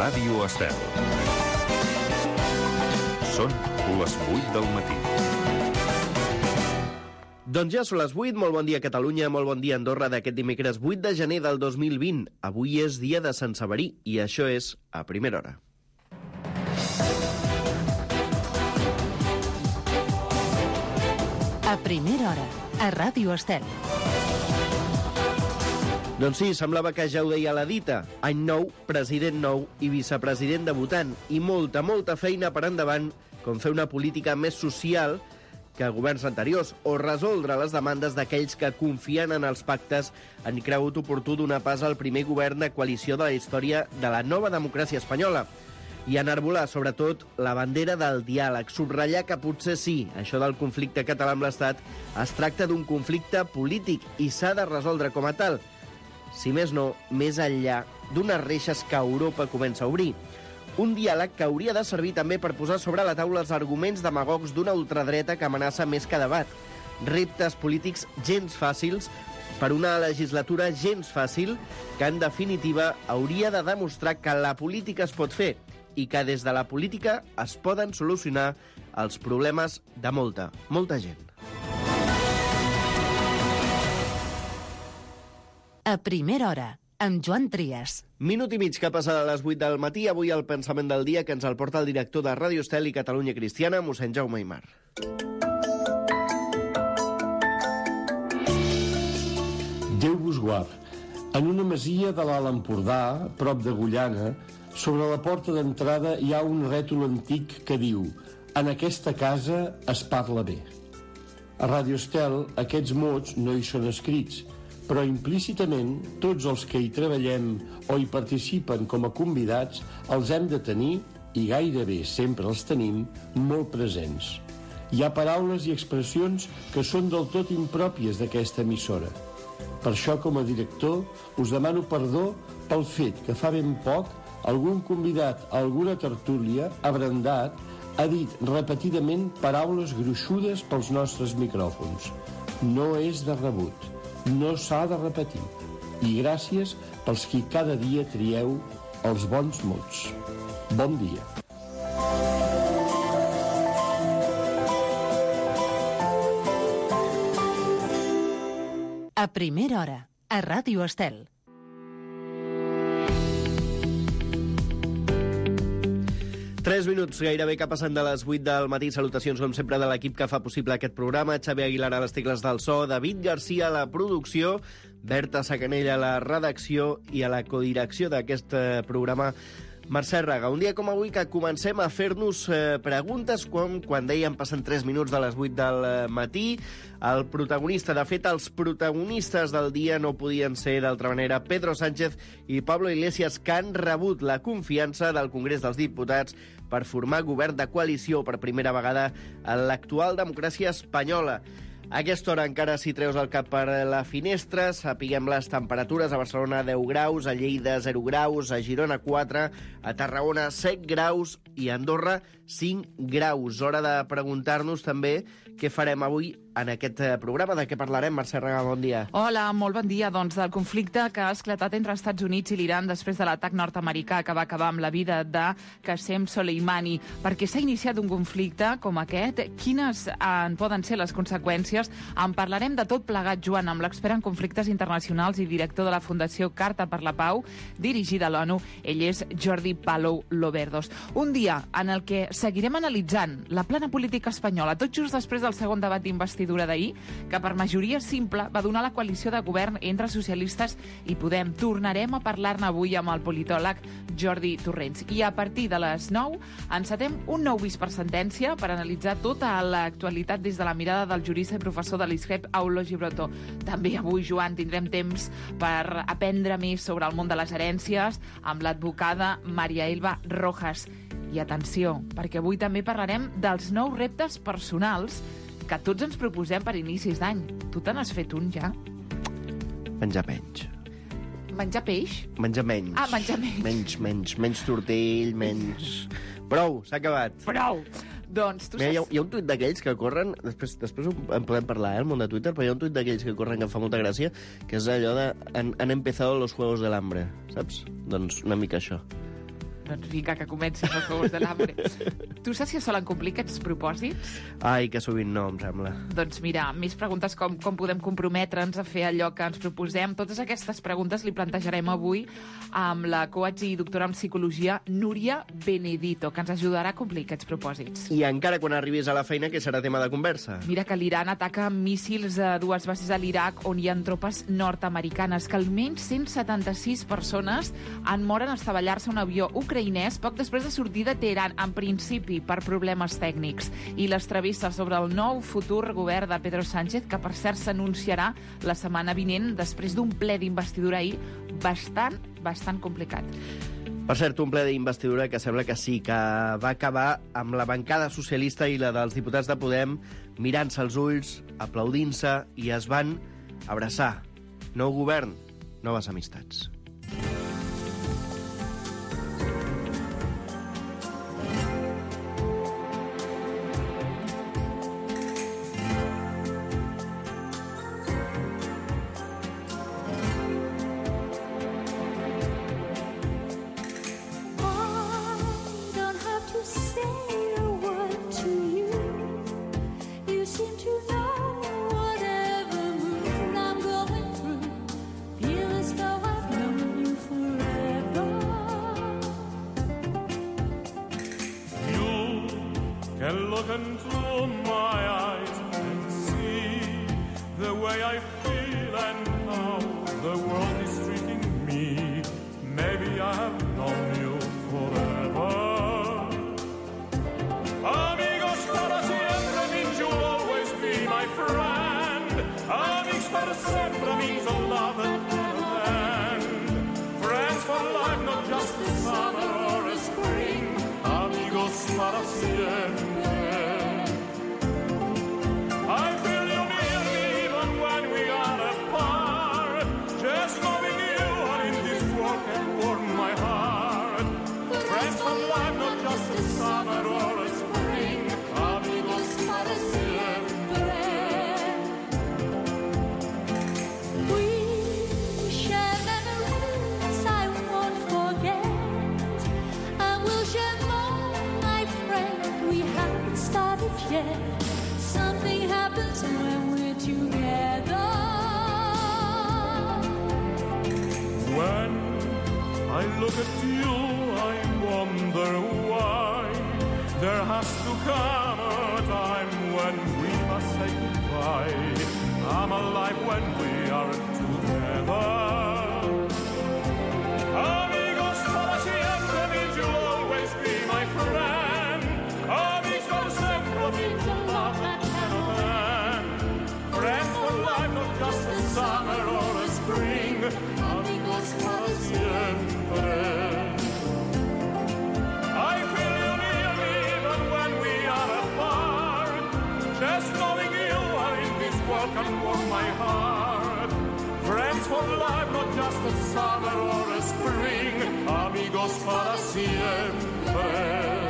Ràdio Estel. Són les 8 del matí. Doncs ja són les 8, molt bon dia Catalunya, molt bon dia Andorra d'aquest dimecres 8 de gener del 2020. Avui és dia de Sant Severí i això és a primera hora. A primera hora, a Ràdio Estel. Doncs sí, semblava que ja ho deia la dita. Any nou, president nou i vicepresident debutant. I molta feina per endavant, com fer una política més social que governs anteriors, o resoldre les demandes d'aquells que, confiant en els pactes, han cregut oportú donar pas al primer govern de coalició de la història de la nova democràcia espanyola. I enarbolar, sobretot, la bandera del diàleg, subratllar que potser sí, això del conflicte català amb l'Estat es tracta d'un conflicte polític i s'ha de resoldre com a tal. Si més no, més enllà d'unes reixes que Europa comença a obrir. Un diàleg que hauria de servir també per posar sobre la taula els arguments demagogs d'una ultradreta que amenaça més que debat. Reptes polítics gens fàcils per una legislatura gens fàcil que, en definitiva, hauria de demostrar que la política es pot fer i que des de la política es poden solucionar els problemes de molta gent. A primera hora, amb Joan Trias. Minut i mig que passa de les 8 del matí, avui el pensament del dia que ens el porta el director de Ràdio Estel i Catalunya Cristiana, mossèn Jaume Aymar. Déu vos guard. En una masia de l'Alt Empordà, prop d'Agullana, sobre la porta d'entrada hi ha un rètol antic que diu: en aquesta casa es parla bé. A Ràdio Estel aquests mots no hi són escrits, però implícitament tots els que hi treballem o hi participen com a convidats els hem de tenir, i gairebé sempre els tenim, molt presents. Hi ha paraules i expressions que són del tot impròpies d'aquesta emissora. Per això, com a director, us demano perdó pel fet que fa ben poc algun convidat a alguna tertúlia, abrandat, ha dit repetidament paraules gruixudes pels nostres micròfons. No és de rebut. No s'ha de repetir. I gràcies pels qui cada dia trieu els bons mots. Bon dia. A primera hora, a Ràdio Estel. Tres minuts gairebé que passen de les 8 del matí. Salutacions, com sempre, de l'equip que fa possible aquest programa. Xavi Aguilar a les tecles del so, David Garcia a la producció, Berta Sacanella a la redacció i a la codirecció d'aquest programa, Mercè Raga. Un dia com avui que comencem a fer-nos preguntes quan dèiem passen 3 minuts de les 8 del matí. El protagonista, de fet, els protagonistes del dia no podien ser d'altra manera Pedro Sánchez i Pablo Iglesias, que han rebut la confiança del Congrés dels Diputats per formar govern de coalició per primera vegada en l'actual democràcia espanyola. A aquesta hora encara, si treus el cap per la finestra, sapiguem les temperatures. A Barcelona 10 graus, a Lleida 0 graus, a Girona 4, a Tarragona 7 graus i a Andorra 5 graus. Hora de preguntar-nos també què farem avui en aquest programa. De què parlarem, Mercè Raga? Bon dia. Hola, molt bon dia. Doncs del conflicte que ha esclatat entre Estats Units i l'Iran després de l'atac nord-americà que va acabar amb la vida de Qasem Soleimani. Per què s'ha iniciat un conflicte com aquest? Quines en poden ser les conseqüències? En parlarem de tot plegat, Joan, amb l'expert en conflictes internacionals i director de la Fundació Carta per la Pau, dirigida a l'ONU. Ell és Jordi Palou Loverdos. Un dia en el que seguirem analitzant la plana política espanyola, tot just després del segon debat d'investidura d'ahir, que per majoria simple va donar la coalició de govern entre socialistes i Podem. Tornarem a parlar-ne avui amb el politòleg Jordi Torrents. I a partir de les 9 encetem un nou vist per sentència per analitzar tota l'actualitat des de la mirada del jurista i professor de l'ISGEP, Aulo Gibrotto. També avui, Joan, tindrem temps per aprendre més sobre el món de les herències amb l'advocada Maria Elba Rojas. I atenció, perquè avui també parlarem dels nous reptes personals que tots ens proposem per inicis d'any. Tu te n'has fet un, ja? Menjar menys. Menjar peix? Menjar menys. Ah, menjar menys. Menys tortell, menys... Prou, s'ha acabat. Prou! Doncs tu Mira, saps... hi ha un tuit d'aquells que corren, després en podem parlar, el món de Twitter, però hi ha un tuit d'aquells que corren que em fa molta gràcia, que és allò de han empezado los juegos del hambre, saps? Doncs una mica això. Doncs vinga, que comencin els Juegos del Hambre. Tu saps si es solen complir aquests propòsits? Ai, que sovint no, em sembla. Doncs mira, més preguntes com podem comprometre'ns a fer allò que ens proposem. Totes aquestes preguntes li plantejarem avui amb la coach i doctora en psicologia Núria Benedito, que ens ajudarà a complir aquests propòsits. I encara quan arribis a la feina, que serà tema de conversa? Mira que l'Iran ataca míssils a dues bases a l'Iraq on hi ha tropes nord-americanes, que almenys 176 persones han mort en estavellar-se un avió ucraïnès poc després de sortir de Teheran, en principi per problemes tècnics. I les travesses sobre el nou futur govern de Pedro Sánchez, que per cert s'anunciarà la setmana vinent després d'un ple d'investidura ahir bastant complicat. Per cert, un ple d'investidura que sembla que sí, que va acabar amb la bancada socialista i la dels diputats de Podem mirant-se als ulls, aplaudint-se, i es van abraçar. Nou govern, noves amistats. Look into my eyes and see the way I feel and how the world is treating me. Maybe I have known you forever. Amigos para siempre means you'll always be my friend. Amigos para siempre means a love that never ends. Friends for life, not just a summer or a spring. Amigos para siempre. I feel you near me even when we are apart. Just knowing you are in this world can warm my heart. Friends for life, not just a summer or a spring. Amigos para siempre. We share memories I won't forget, and we'll share more, my friend. We haven't started yet. Something happens when we're together. When I look at you, I wonder why there has to come a time when we must say goodbye. I'm alive when we are together. Amigos para siempre means you'll always be my friend. Amigos para siempre means a love that never ends. Friends for life, not just a summer or a spring. Amigos para siempre. I feel you near me even when we are apart. Just knowing you are in this world can warm my heart. Friends for life, not just a summer or a spring. Amigos para siempre.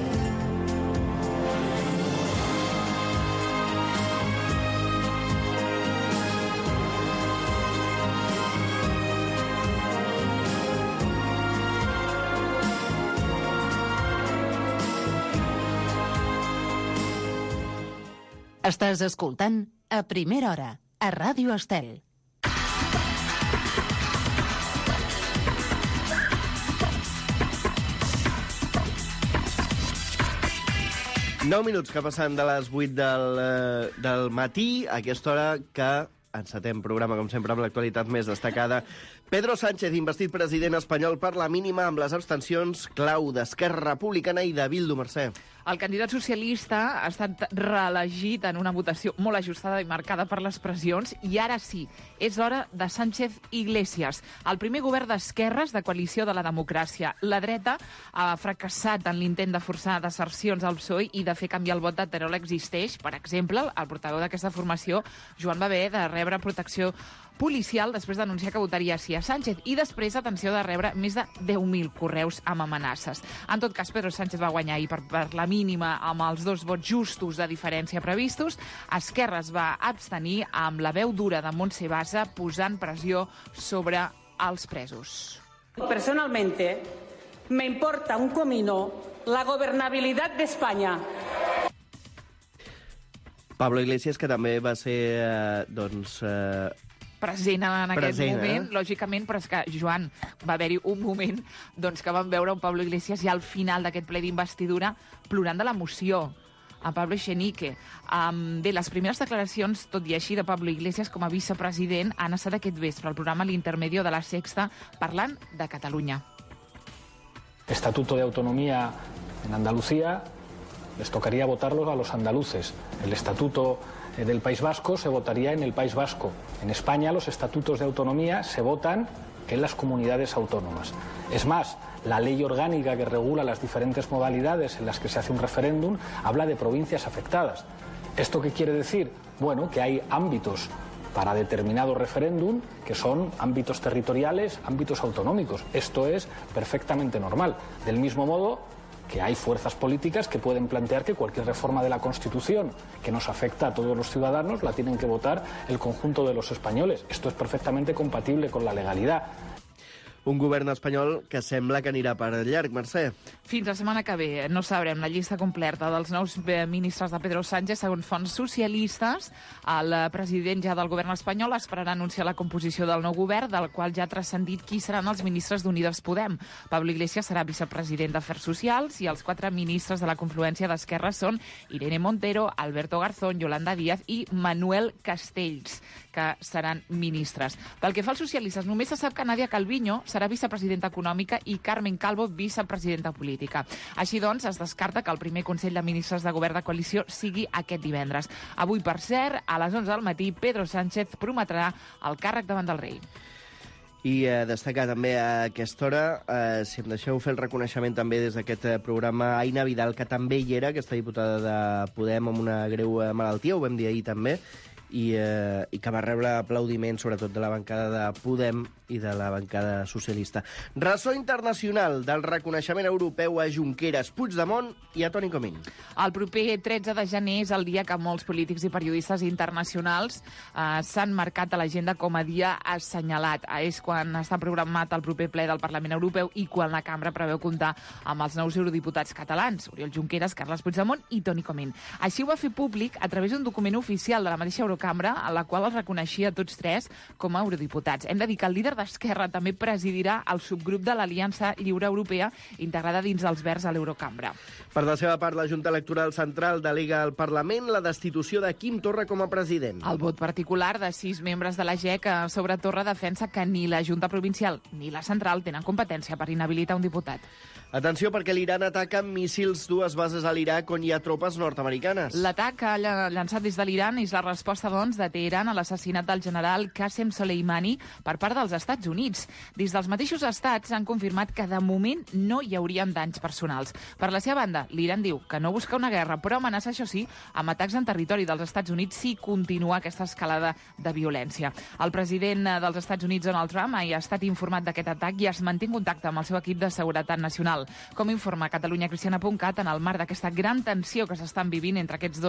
Estàs escoltant A Primera Hora, a Ràdio Estel. Nou minuts que passen de les 8 del matí, a aquesta hora que encetem programa, com sempre, amb l'actualitat més destacada. Pedro Sánchez, investit president espanyol per la mínima amb les abstencions clau d'Esquerra Republicana i de Bildu, Mercè. El candidat socialista ha estat reelegit en una votació molt ajustada i marcada per les pressions, i ara sí, és l'hora de Sánchez Iglesias, el primer govern d'esquerres de coalició de la democràcia. La dreta ha fracassat en l'intent de forçar desercions al PSOE i de fer canviar el vot de Terol Existeix. Per exemple, el portaveu d'aquesta formació, Joan, va haver de rebre protecció policial després d'anunciar que votaria sí a Sánchez i després, atenció, de rebre més de 10.000 correus amb amenaces. En tot cas, Pedro Sánchez va guanyar ahir per la mínima amb els 2 vots justos de diferència previstos. Esquerra es va abstenir amb la veu dura de Montse Basa posant pressió sobre els presos. Personalmente, Me importa un comino la gobernabilidad de España. Pablo Iglesias, que també va ser, present en aquest Present, moment, lògicament, però és que, Joan, va haver-hi un moment doncs, que vam veure un Pablo Iglesias ja al final d'aquest ple d'investidura plorant de l'emoció, a Pablo Echenique. Bé, les primeres declaracions, tot i així, de Pablo Iglesias com a vicepresident han estat aquest vespre al programa L'Intermedio de la Sexta, parlant de Catalunya. Estatuto de Autonomía en Andalucía, les tocaría votarlos a los andaluces. El Estatuto del País Vasco se votaría en el País Vasco. En España los estatutos de autonomía se votan en las comunidades autónomas. Es más, la ley orgánica que regula las diferentes modalidades en las que se hace un referéndum habla de provincias afectadas. ¿Esto qué quiere decir? Bueno, que hay ámbitos para determinado referéndum que son ámbitos territoriales, ámbitos autonómicos. Esto es perfectamente normal. Del mismo modo que hay fuerzas políticas que pueden plantear que cualquier reforma de la Constitución que nos afecta a todos los ciudadanos la tienen que votar el conjunto de los españoles. Esto es perfectamente compatible con la legalidad. Un govern espanyol que sembla que anirà per llarg, Mercè. Fins la setmana que ve no sabrem la llista completa dels nous ministres de Pedro Sánchez. Segons fonts socialistes, el president ja del govern espanyol esperarà anunciar la composició del nou govern, del qual ja ha transcendit qui seran els ministres d'Unides Podem. Pablo Iglesias serà vicepresident d'Afers Socials i els 4 ministres de la confluència d'Esquerra són Irene Montero, Alberto Garzón, Yolanda Díaz i Manuel Castells, que seran ministres. Pel que fa als socialistes, només se sap que Nadia Calviño serà vicepresidenta econòmica i Carmen Calvo vicepresidenta política. Així doncs, es descarta que el primer Consell de Ministres de Govern de Coalició sigui aquest divendres. Avui, per cert, a les 11 del matí, Pedro Sánchez prometrà el càrrec davant del rei. I destacar també a aquesta hora, si em deixeu fer el reconeixement també des d'aquest programa, Aina Vidal, que també hi era, aquesta diputada de Podem amb una greu malaltia, ho vam dir ahir també, i que va rebre aplaudiments sobretot de la bancada de Podem i de la bancada socialista. Ressò internacional del reconeixement europeu a Junqueras, Puigdemont i a Toni Comín. El proper 13 de gener és el dia que molts polítics i periodistes internacionals s'han marcat a l'agenda com a dia assenyalat. És quan està programat el proper ple del Parlament Europeu i quan la cambra preveu comptar amb els nous eurodiputats catalans, Oriol Junqueras, Carles Puigdemont i Toni Comín. Així ho va fer públic a través d'un document oficial de la mateixa Eurocambra, a la qual els reconeixia tots tres com a eurodiputats. Hem de dir que el líder d'Esquerra també presidirà el subgrup de l'Aliança Lliure Europea integrada dins dels Verds a l'Eurocambra. Per la seva part, la Junta Electoral Central delega al Parlament la destitució de Quim Torra com a president. El vot particular de 6 membres de la GEC sobre Torra defensa que ni la Junta Provincial ni la Central tenen competència per inhabilitar un diputat. Atenció, perquè l'Iran ataca amb míssils 2 bases a l'Iraq on hi ha tropes nord-americanes. L'atac que ha llançat des de l'Iran és la resposta, doncs, de Teheran a l'assassinat del general Qasem Soleimani per part dels Estats Units. Des dels mateixos estats han confirmat que de moment no hi haurien danys personals. Per la seva banda, l'Iran diu que no busca una guerra, però amenaça, això sí, amb atacs en territori dels Estats Units si continua aquesta escalada de violència. El president dels Estats Units, Donald Trump, ha estat informat d'aquest atac i es manté en contacte amb el seu equip de seguretat nacional. Com informa catalunyacristiana.cat, en el marc d'aquesta gran tensió que s'estan vivint entre aquests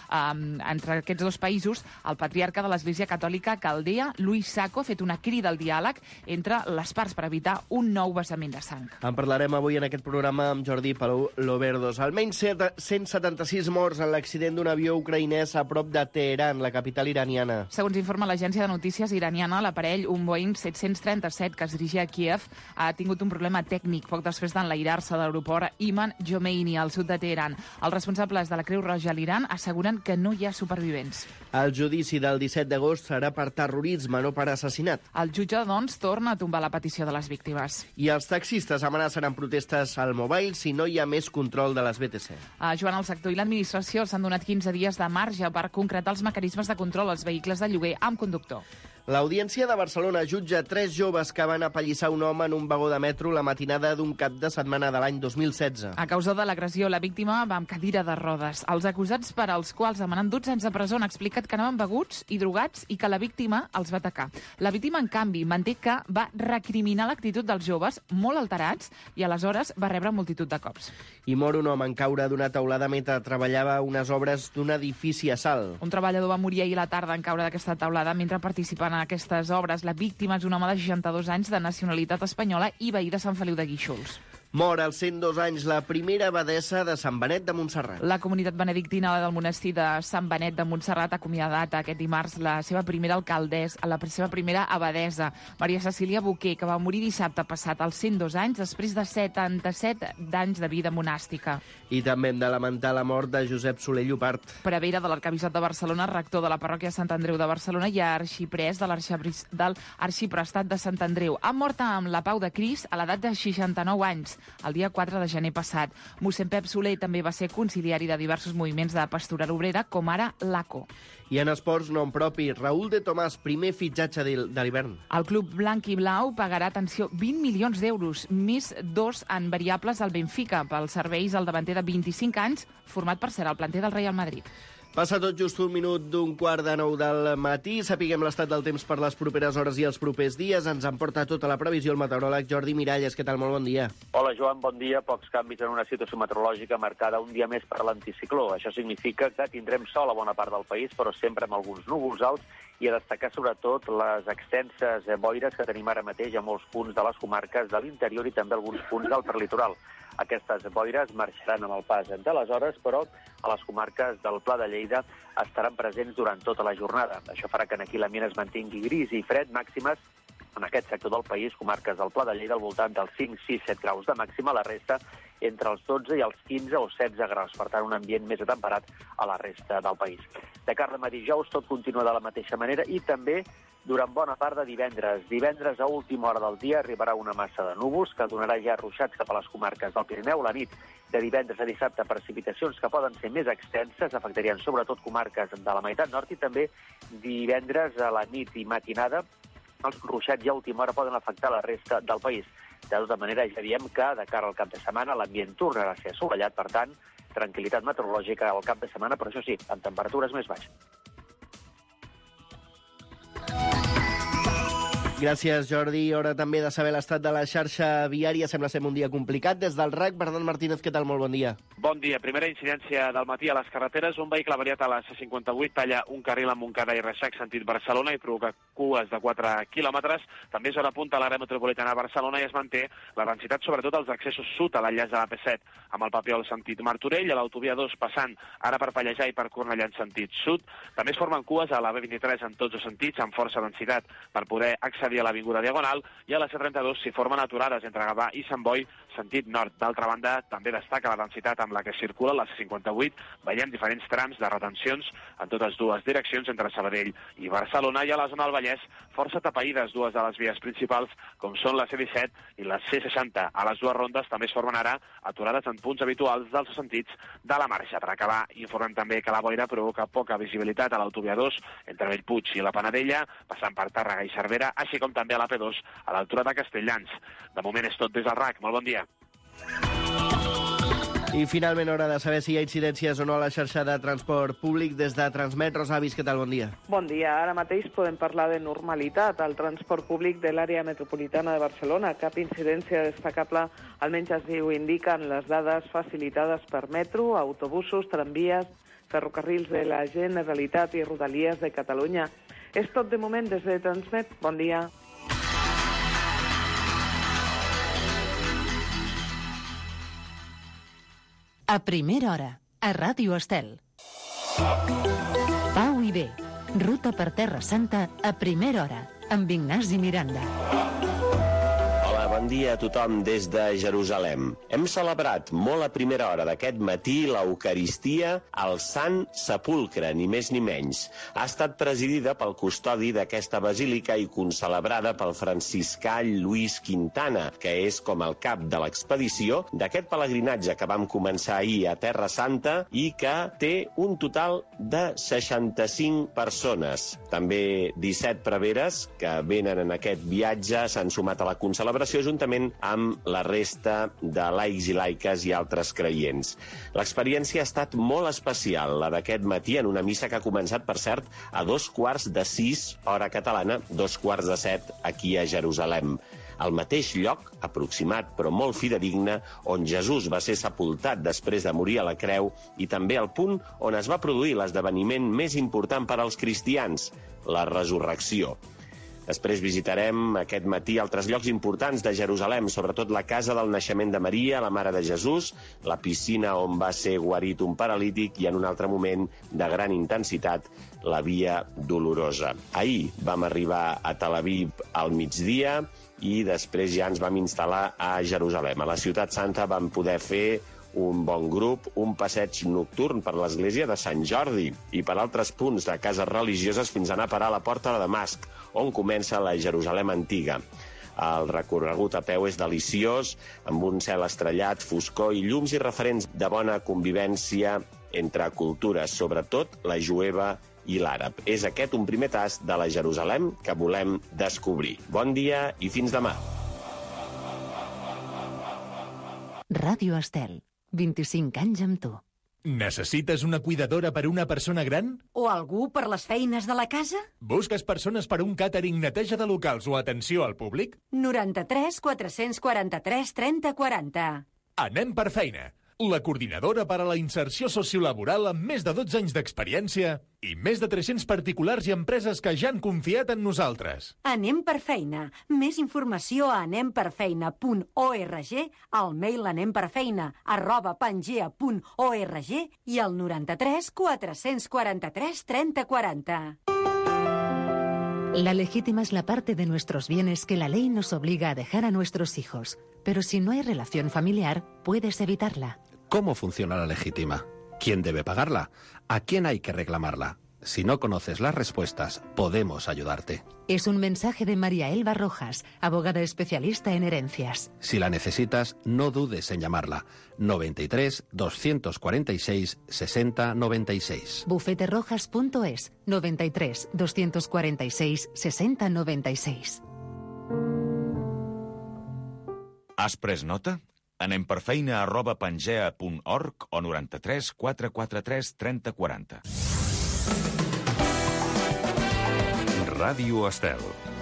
dos països, el patriarca de l'Església Catòlica Caldea, Luis Sacco, ha fet una crida al diàleg entre les parts per evitar un nou vessament de sang. En parlarem avui en aquest programa amb Jordi Palou Loverdos. Almenys 176 morts en l'accident d'un avió ucraïnès a prop de Teheran, la capital iraniana. Segons informa l'agència de notícies iraniana, l'aparell, un Boeing 737 que es dirigia a Kiev, ha tingut un problema tècnic poc després d'enlairar-se de l'aeroport Iman Jomeini, al sud de Teheran. Els responsables de la Creu Roja a l'Iran asseguren que no hi ha supervivents. El judici del 17 d'agost serà per terrorisme, no per assassinat. El jutge, doncs, torna a tombar la petició de les víctimes. I els taxistes amenacen amb protestes al Mobile si no hi ha més control de les BTC. Joan, el sector i l'administració s'han donat 15 dies de marge per concretar els mecanismes de control als vehicles de lloguer amb conductor. L'Audiència de Barcelona jutja 3 joves que van apallissar un home en un vagó de metro la matinada d'un cap de setmana de l'any 2016. A causa de l'agressió, la víctima va amb cadira de rodes. Els acusats, per als quals demanen 12 anys de presó, han explicat que anaven beguts i drogats i que la víctima els va atacar. La víctima, en canvi, manté que va recriminar l'actitud dels joves, molt alterats, i aleshores va rebre multitud de cops. I mor un home en caure d'una teulada mentre treballava unes obres d'un edifici a Salt. Un treballador va morir ahir a la tarda en caure d'aquesta teulada mentre participava en aquestes obres. La víctima és un home de 62 anys de nacionalitat espanyola i veí de Sant Feliu de Guíxols. Mor als 102 anys la primera abadessa de Sant Benet de Montserrat. La comunitat benedictina del monestir de Sant Benet de Montserrat ha acomiadat aquest dimarts la seva primera alcaldessa, la seva primera abadessa, Maria Cecília Boquer, que va morir dissabte passat als 102 anys després de 77 d'anys de vida monàstica. I també hem de lamentar la mort de Josep Soler Llopart. Prevere de l'arcabisbat de Barcelona, rector de la parròquia Sant Andreu de Barcelona i arxiprès de l'arxiprestat de Sant Andreu. Ha mort amb la pau de Crist a l'edat de 69 anys. El dia 4 de gener passat. Mossèn Pep Soler també va ser conciliari de diversos moviments de pastoral obrera, com ara l'ACO. I en esports nom propi, Raúl de Tomàs, primer fitxatge de l'hivern. El club blanc i blau pagarà, atenció, 20 milions d'euros, més 2 en variables al Benfica, pels serveis al davanter de 25 anys, format per ser el planter del Real Madrid. Passa tot just un minut d'un quart de 9 del matí. Sapiguem l'estat del temps per les properes hores i els propers dies. Ens en porta tota la previsió el meteoròleg Jordi Miralles. Què tal? Molt bon dia. Hola, Joan, bon dia. Pocs canvis en una situació meteorològica marcada un dia més per l'anticicló. Això significa que tindrem sol a bona part del país, però sempre amb alguns núvols alts, i a destacar sobretot les extenses boires que tenim ara mateix a molts punts de les comarques de l'interior i també alguns punts del prelitoral. Aquestes boires marxaran amb el pas de les hores, però a les comarques del Pla de Lleida estaran presents durant tota la jornada. Això farà que aquí l'ambient es mantingui gris i fred, màximes en aquest sector del país, comarques del Pla de Lleida al voltant dels 5, 6, 7 graus de màxima, la resta entre els 12 i els 15 o 16 graus, per tant un ambient més atemperat a la resta del país. De cara a dijous tot continua de la mateixa manera i també durant bona part de divendres. Divendres a última hora del dia arribarà una massa de núvols que donarà ja ruixats cap a les comarques del Pirineu. La nit de divendres a dissabte precipitacions que poden ser més extenses, afectarien sobretot comarques de la meitat nord i també divendres a la nit i matinada els ruixats ja a última hora poden afectar la resta del país. De tota manera, ja diem que de cara al cap de setmana l'ambient tornarà a ser assolellat, per tant, tranquil·litat meteorològica al cap de setmana, però això sí, amb temperatures més baixes. Gràcies, Jordi. Hora també de saber l'estat de la xarxa viària. Sembla ser un dia complicat. Des del RAC, Bernat Martínez, què tal? Molt bon dia. Bon dia. Primera incidència del matí a les carreteres. Un vehicle avariat a la C58 talla un carril a Montcada i Reixac, sentit Barcelona, i provoca cues de 4 quilòmetres. També és hora punta a l'àrea metropolitana de Barcelona i es manté la densitat, sobretot als accessos sud a l'enllaç de la P7, amb el Papiol sentit Martorell, a l'autovia 2 passant ara per Pallejà i per Cornellà en sentit sud. També es formen cues a la B23 en tots els sentits, amb força densitat per poder accedir a l'Avinguda Diagonal, i a la C32 s'hi formen aturades entre Gavà i Sant Boi, sentit nord. D'altra banda, també destaca la densitat amb la que circula la C58. Veiem diferents trams de retencions en totes dues direccions entre Sabadell i Barcelona, i a la zona del Vallès força tapaïdes dues de les vies principals, com són la C17 i la C60. A les dues rondes també es formen ara aturades en punts habituals dels sentits de la marxa. Per acabar, informem també que la boira provoca poca visibilitat a l'autovia 2 entre Bellpuig i la Panadella, passant per Tàrrega i Cervera, així com també a la P2 a l'altura de Castelldans. De moment és tot des del RAC. Molt bon dia. I finalment hora de saber si hi ha incidències o no a la xarxa de transport públic. Des de Transmet, Rosa Avis, què tal? Bon dia. Bon dia. Ara mateix podem parlar de normalitat al transport públic de l'àrea metropolitana de Barcelona. Cap incidència destacable, almenys així ho indiquen les dades facilitades per metro, autobusos, tramvies, ferrocarrils de la Generalitat i Rodalies de Catalunya. És tot de moment des de Transmet. Bon dia. A primera hora, a Ràdio Estel. Pau i bé, ruta per Terra Santa a primera hora, amb Ignasi Miranda. Bon dia a tothom des de Jerusalem. Hem celebrat molt a primera hora d'aquest matí l'Eucaristia al Sant Sepulcre, ni més ni menys. Ha estat presidida pel custodi d'aquesta basílica i concelebrada pel franciscà Lluís Quintana, que és com el cap de l'expedició d'aquest pelegrinatge que vam començar ahir a Terra Santa i que té un total de 65 persones. També 17 preveres que venen en aquest viatge s'han sumat a la concelebració juntament amb la resta de laics i laiques i altres creients. L'experiència ha estat molt especial, la d'aquest matí, en una missa que ha començat, per cert, a 5:45, hora catalana, 7:15 aquí a Jerusalem. Al mateix lloc, aproximat però molt fidedigne, on Jesús va ser sepultat després de morir a la creu, i també al punt on es va produir l'esdeveniment més important per als cristians, la resurrecció. Després visitarem aquest matí altres llocs importants de Jerusalem, sobretot la casa del naixement de Maria, la Mare de Jesús, la piscina on va ser guarit un paralític i en un altre moment de gran intensitat la Via Dolorosa. Ahir vam arribar a Tel Aviv al migdia i després ja ens vam instal·lar a Jerusalem. A la Ciutat Santa vam poder fer un bon grup, un passeig nocturn per l'església de Sant Jordi i per altres punts de cases religioses fins a anar a parar a la porta de Damasc, on comença la Jerusalem antiga. El recorregut a peu és deliciós, amb un cel estrellat, foscor i llums i referents de bona convivència entre cultures, sobretot la jueva i l'àrab. És aquest un primer tast de la Jerusalem que volem descobrir. Bon dia i fins demà. Ràdio Estel. 25 anys amb tu. Necessites una cuidadora per una persona gran? O algú per les feines de la casa? Busques persones per un càtering, neteja de locals o atenció al públic? 93 443 30 40. Anem per feina. La coordinadora per a la inserció sociolaboral amb més de 12 anys d'experiència i més de 300 particulars i empreses que ja han confiat en nosaltres. Anem per feina. Més informació a anemperfeina.org, al mail anemperfeina@pangea.org i al 93 443 30 40. La legítima es la parte de nuestros bienes que la ley nos obliga a dejar a nuestros hijos. Pero si no hay relación familiar, puedes evitarla. ¿Cómo funciona la legítima? ¿Quién debe pagarla? ¿A quién hay que reclamarla? Si no conoces las respuestas, podemos ayudarte. Es un mensaje de María Elba Rojas, abogada especialista en herencias. Si la necesitas, no dudes en llamarla. 93 246 60 96. Bufeterojas.es 93 246 60 96. Has pres nota? Anem per feina@pangea.org o 93 443 30 40. Ràdio Estel.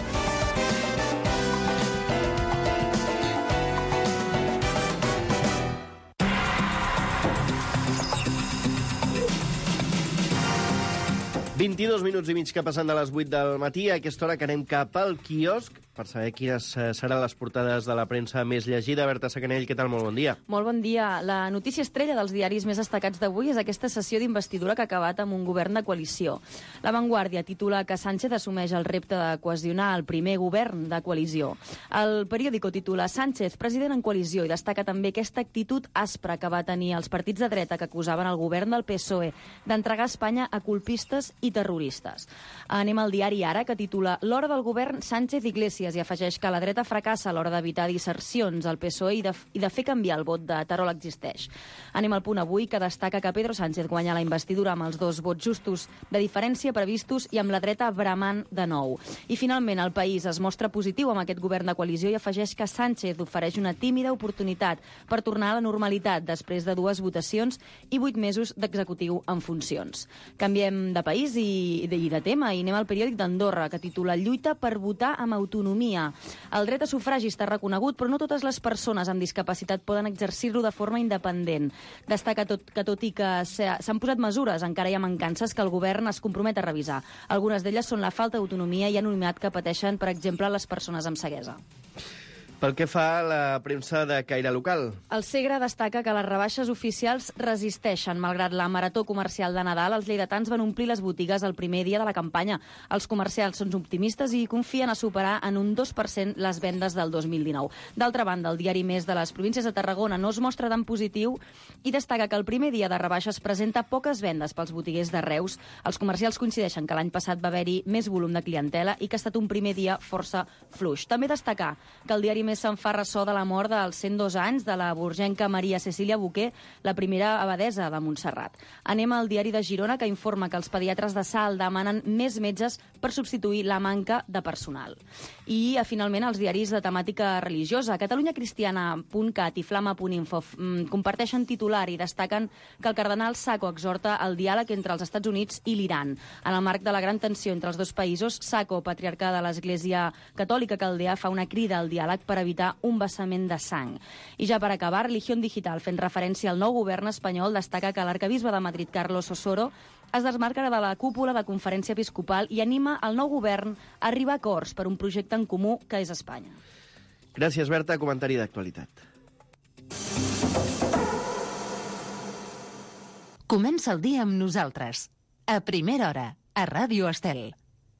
...22 minuts i mig que passen de les 8 del matí. A aquesta hora que anem cap al quiosc per saber quines seran les portades de la premsa més llegida. Berta Sacanell, què tal? Molt bon dia. Molt bon dia. La notícia estrella dels diaris més destacats d'avui és aquesta sessió d'investidura que ha acabat amb un govern de coalició. La Vanguardia titula que Sánchez assumeix el repte de cohesionar el primer govern de coalició. El periòdico titula Sánchez, president en coalició, i destaca també aquesta actitud aspra que va tenir els partits de dreta que acusaven el govern del PSOE d'entregar Espanya a colpistes i terroristes. Anem al diari Ara, que titula l'hora del govern Sánchez-Iglesias, i afegeix que la dreta fracassa a l'hora d'evitar dissercions al PSOE i de fer canviar el vot de Terol existeix. Anem al Punt Avui, que destaca que Pedro Sánchez guanya la investidura amb els 2 vots justos de diferència previstos i amb la dreta bramant de nou. I finalment el País es mostra positiu amb aquest govern de coalició i afegeix que Sánchez ofereix una tímida oportunitat per tornar a la normalitat després de 2 votacions i 8 mesos d'executiu en funcions. Canviem de país i de tema i anem al periòdic d'Andorra, que titula Lluita per votar amb autonomia. El dret a sufragi està reconegut, però no totes les persones amb discapacitat poden exercir-lo de forma independent. Destaca que tot i que s'han posat mesures, encara hi ha mancances que el govern es compromet a revisar. Algunes d'elles són la falta d'autonomia i anonimat que pateixen, per exemple, les persones amb ceguesa. Pel que fa a la premsa de caire local. El Segre destaca que les rebaixes oficials resisteixen. Malgrat la marató comercial de Nadal, els lleidatans van omplir les botigues el primer dia de la campanya. Els comercials són optimistes i confien a superar en un 2% les vendes del 2019. D'altra banda, el diari Més de les províncies de Tarragona no es mostra tan positiu i destaca que el primer dia de rebaixes presenta poques vendes pels botiguers de Reus. Els comercials coincideixen que l'any passat va haver-hi més volum de clientela i que ha estat un primer dia força fluix. També destacar que el diari Més se'n fa ressò de la mort dels 102 anys de la burgenca Maria Cecília Boquer, la primera abadesa de Montserrat. Anem al diari de Girona, que informa que els pediatres de Salt demanen més metges per substituir la manca de personal. I, finalment, els diaris de temàtica religiosa. CatalunyaCristiana.cat i Flama.info comparteixen titular i destaquen que el cardenal Sacco exhorta el diàleg entre els Estats Units i l'Iran. En el marc de la gran tensió entre els dos països, Sacco, patriarca de l'Església Catòlica Caldea, fa una crida al diàleg per per evitar un vessament de sang. I ja per acabar, Religión Digital, fent referència al nou govern espanyol, destaca que l'arquebisbe de Madrid, Carlos Osoro, es desmarca de la cúpula de Conferència Episcopal i anima el nou govern a arribar a acords per un projecte en comú que és Espanya. Gràcies, Berta. Comentari d'actualitat. Comença el dia amb nosaltres. A primera hora, a Ràdio Estel.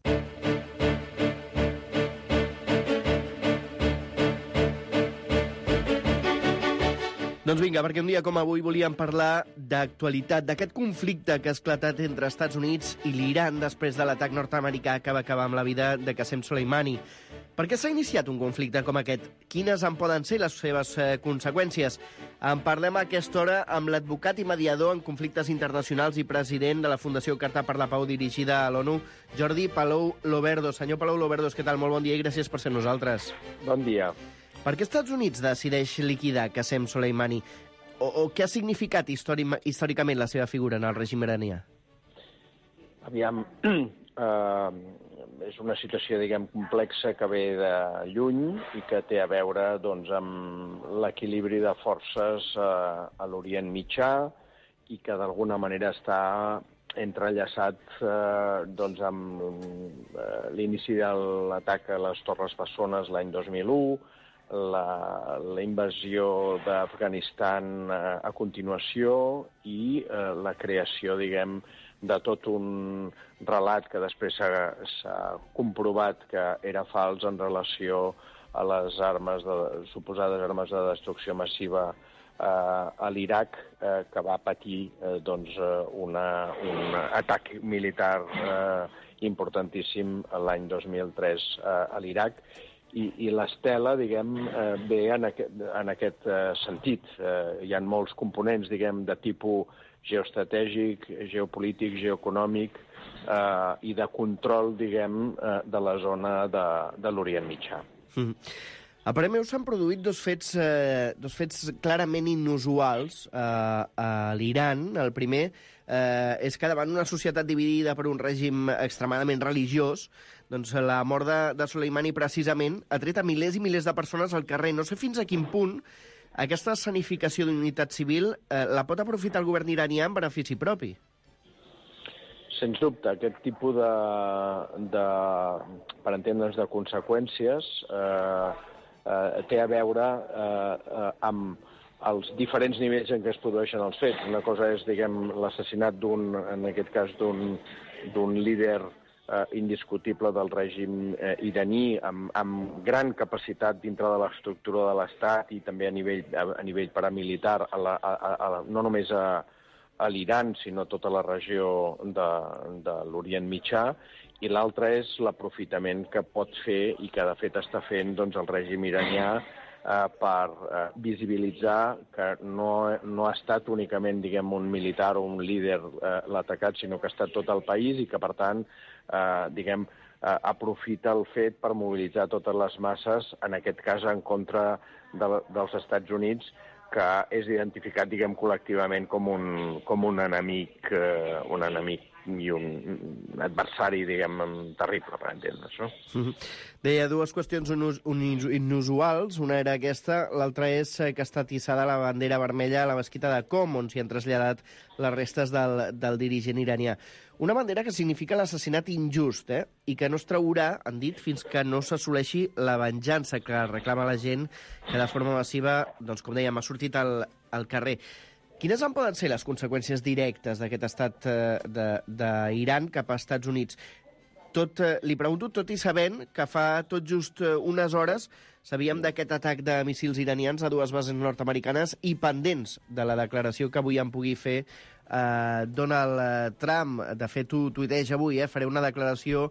Doncs vinga, perquè un dia com avui volíem parlar d'actualitat, d'aquest conflicte que ha esclatat entre Estats Units i l'Iran després de l'atac nord-americà que va acabar amb la vida de Qasem Soleimani. Per què s'ha iniciat un conflicte com aquest? Quines en poden ser les seves conseqüències? En parlem a aquesta hora amb l'advocat i mediador en conflictes internacionals i president de la Fundació Carta per la Pau dirigida a l'ONU, Jordi Palou Loverdo. Senyor Palou Loverdo, què tal? Molt bon dia i gràcies per ser nosaltres. Bon dia. Per què Estats Units decideix liquidar Qasem Soleimani? O què ha significat històricament la seva figura en el règim iranià? Aviam, és una situació, diguem, complexa que ve de lluny i que té a veure, doncs, amb l'equilibri de forces a l'Orient Mitjà i que d'alguna manera està entrellaçat doncs, amb l'inici de l'atac a les Torres Bessones l'any 2001, la invasió d'Afganistan a continuació i la creació, diguem, de tot un relat que després s'ha comprovat que era fals en relació a les suposades armes de destrucció massiva a l'Iraq, que va patir doncs, un atac militar importantíssim l'any 2003 a l'Iraq. I l'estela, diguem, ve en aquest sentit. Hi ha molts components, diguem, de tipus geoestratègic, geopolític, geoeconòmic i de control, diguem, de la zona de l'Orient Mitjà. A parer meu s'han produït dos fets clarament inusuals a l'Iran. El primer és que davant una societat dividida per un règim extremadament religiós, doncs la mort de Soleimani precisament ha tret a milers i milers de persones al carrer. No sé fins a quin punt aquesta escenificació d'unitat civil la pot aprofitar el govern iranià en benefici propi. Sens dubte, aquest tipus per entendre'ns, de conseqüències té a veure amb els diferents nivells en què es produeixen els fets. Una cosa és, diguem, l'assassinat en aquest cas, d'un líder indiscutible del règim iraní, amb gran capacitat dintre de l'estructura de l'Estat i també a nivell paramilitar, no només a l'Iran, sinó a tota la regió de l'Orient Mitjà, i l'altre és l'aprofitament que pot fer i que de fet està fent, doncs, el règim iranià per visibilitzar que no ha estat únicament, diguem, un militar o un líder l'atacat, sinó que ha estat tot el país i que, per tant, diguem, aprofita el fet per mobilitzar totes les masses, en aquest cas en contra dels Estats Units, que és identificat, diguem, col·lectivament com un enemic i un adversari, diguem, terrible, per entendre's, no? Deia dues qüestions inusuals. Una era aquesta, l'altra és que està tissada la bandera vermella a la mesquita de Qom, on s'hi han traslladat les restes del dirigent iranià. Una bandera que significa l'assassinat injust, i que no es traurà, han dit, fins que no s'assoleixi la venjança que reclama la gent que de forma massiva, doncs, com dèiem, ha sortit al carrer. Quines en poden ser les conseqüències directes d'aquest estat d'Iran cap als Estats Units? Li pregunto, tot i sabent que fa tot just unes hores sabíem d'aquest atac de míssils iranians a dues bases nord-americanes i pendents de la declaració que avui en pugui fer Donald Trump. De fet, ho tuiteja avui, faré una declaració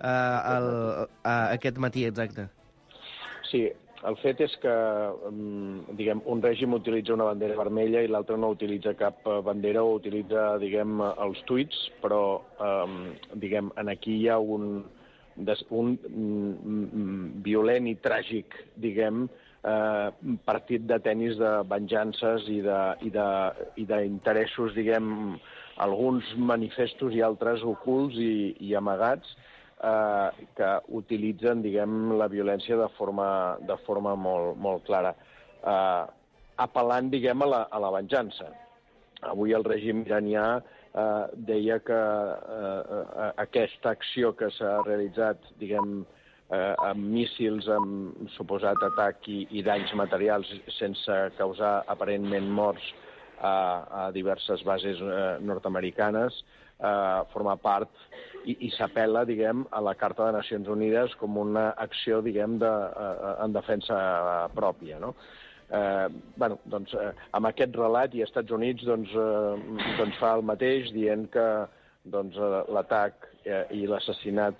aquest matí, exacte. Sí, el fet és que, diguem, un règim utilitza una bandera vermella i l'altre no utilitza cap bandera o utilitza, diguem, els tuits, però, diguem, aquí hi ha un violent i tràgic, diguem, partit de tenis de venjances i d'interessos, diguem, alguns manifestos i altres ocults i amagats, que utilitzen, diguem, la violència de forma molt clara, apel·lant, diguem, a la venjança. Avui el règim iranià deia que aquesta acció que s'ha realitzat, diguem, amb míssils, amb suposat atac i danys materials sense causar aparentment morts a diverses bases nord-americanes, forma part i s'apel·la, diguem, a la Carta de Nacions Unides com una acció, diguem, en defensa pròpia, no? Doncs, amb aquest relat, i als Estats Units doncs fa el mateix, dient que l'atac i l'assassinat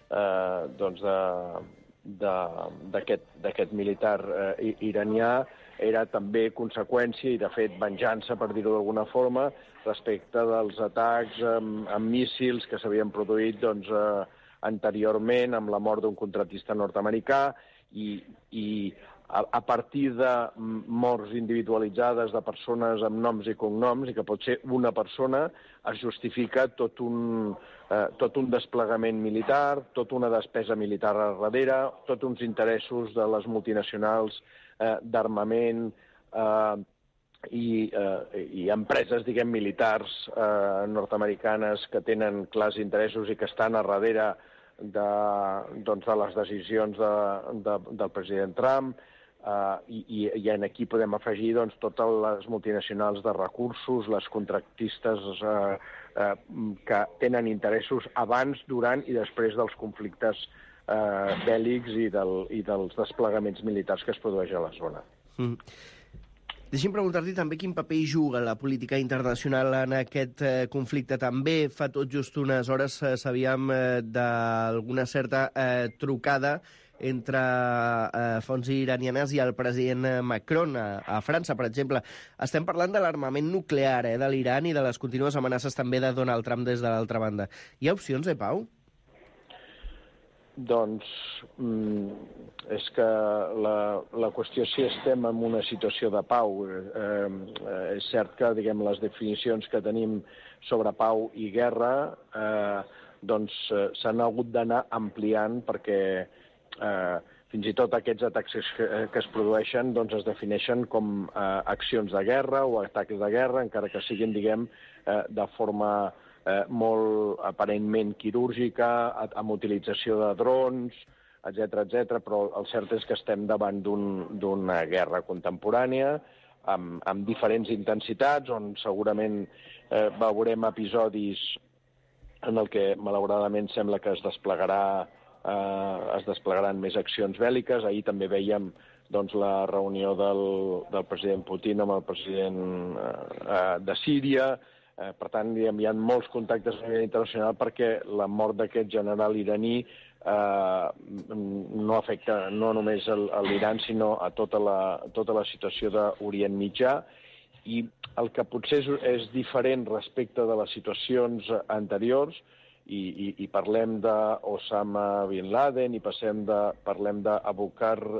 d'aquest militar iranià era també conseqüència i, de fet, venjança, per dir-ho d'alguna forma, respecte dels atacs amb míssils que s'havien produït anteriorment amb la mort d'un contratista nord-americà i a partir de morts individualitzades de persones amb noms i cognoms, i que pot ser una persona, es justifica tot un desplegament militar, tota una despesa militar a darrere, tots uns interessos de les multinacionals d'armament i empreses, diguem, militars nord-americanes que tenen clars interessos i que estan a darrere de les decisions del president Trump. I aquí podem afegir totes les multinacionals de recursos, les contractistes que tenen interessos abans, durant i després dels conflictes bèl·lics i dels desplegaments militars que es produeix a la zona. Deixi'm preguntar-li també quin paper juga la política internacional en aquest conflicte. També fa tot just unes hores sabíem d'alguna certa trucada entre fonts iranianes i el president Macron a França, per exemple. Estem parlant de l'armament nuclear de l'Iran i de les contínues amenaces també de Donald Trump des de l'altra banda. Hi ha opcions de pau? Doncs és que la qüestió si estem en una situació de pau. És cert que, diguem, les definicions que tenim sobre pau i guerra s'han hagut d'anar ampliant perquè fins i tot aquests atacs que es produeixen es defineixen com accions de guerra o atacs de guerra, encara que siguin, diguem, de forma molt aparentment quirúrgica, amb utilització de drons, etc. Però el cert és que estem davant d'una guerra contemporània amb diferents intensitats, on segurament veurem episodis en el que malauradament sembla que es desplegaran més accions bèl·liques. Ahir també veiem la reunió del president Putin amb el president de Síria. Per tant, hi ha molts contactes a nivell internacional perquè la mort d'aquest general iraní no afecta no només l'Iran, sinó a tota la situació d'Orient Mitjà. I el que potser és diferent respecte de les situacions anteriors, i parlem d'Osama Bin Laden i parlem d'Abu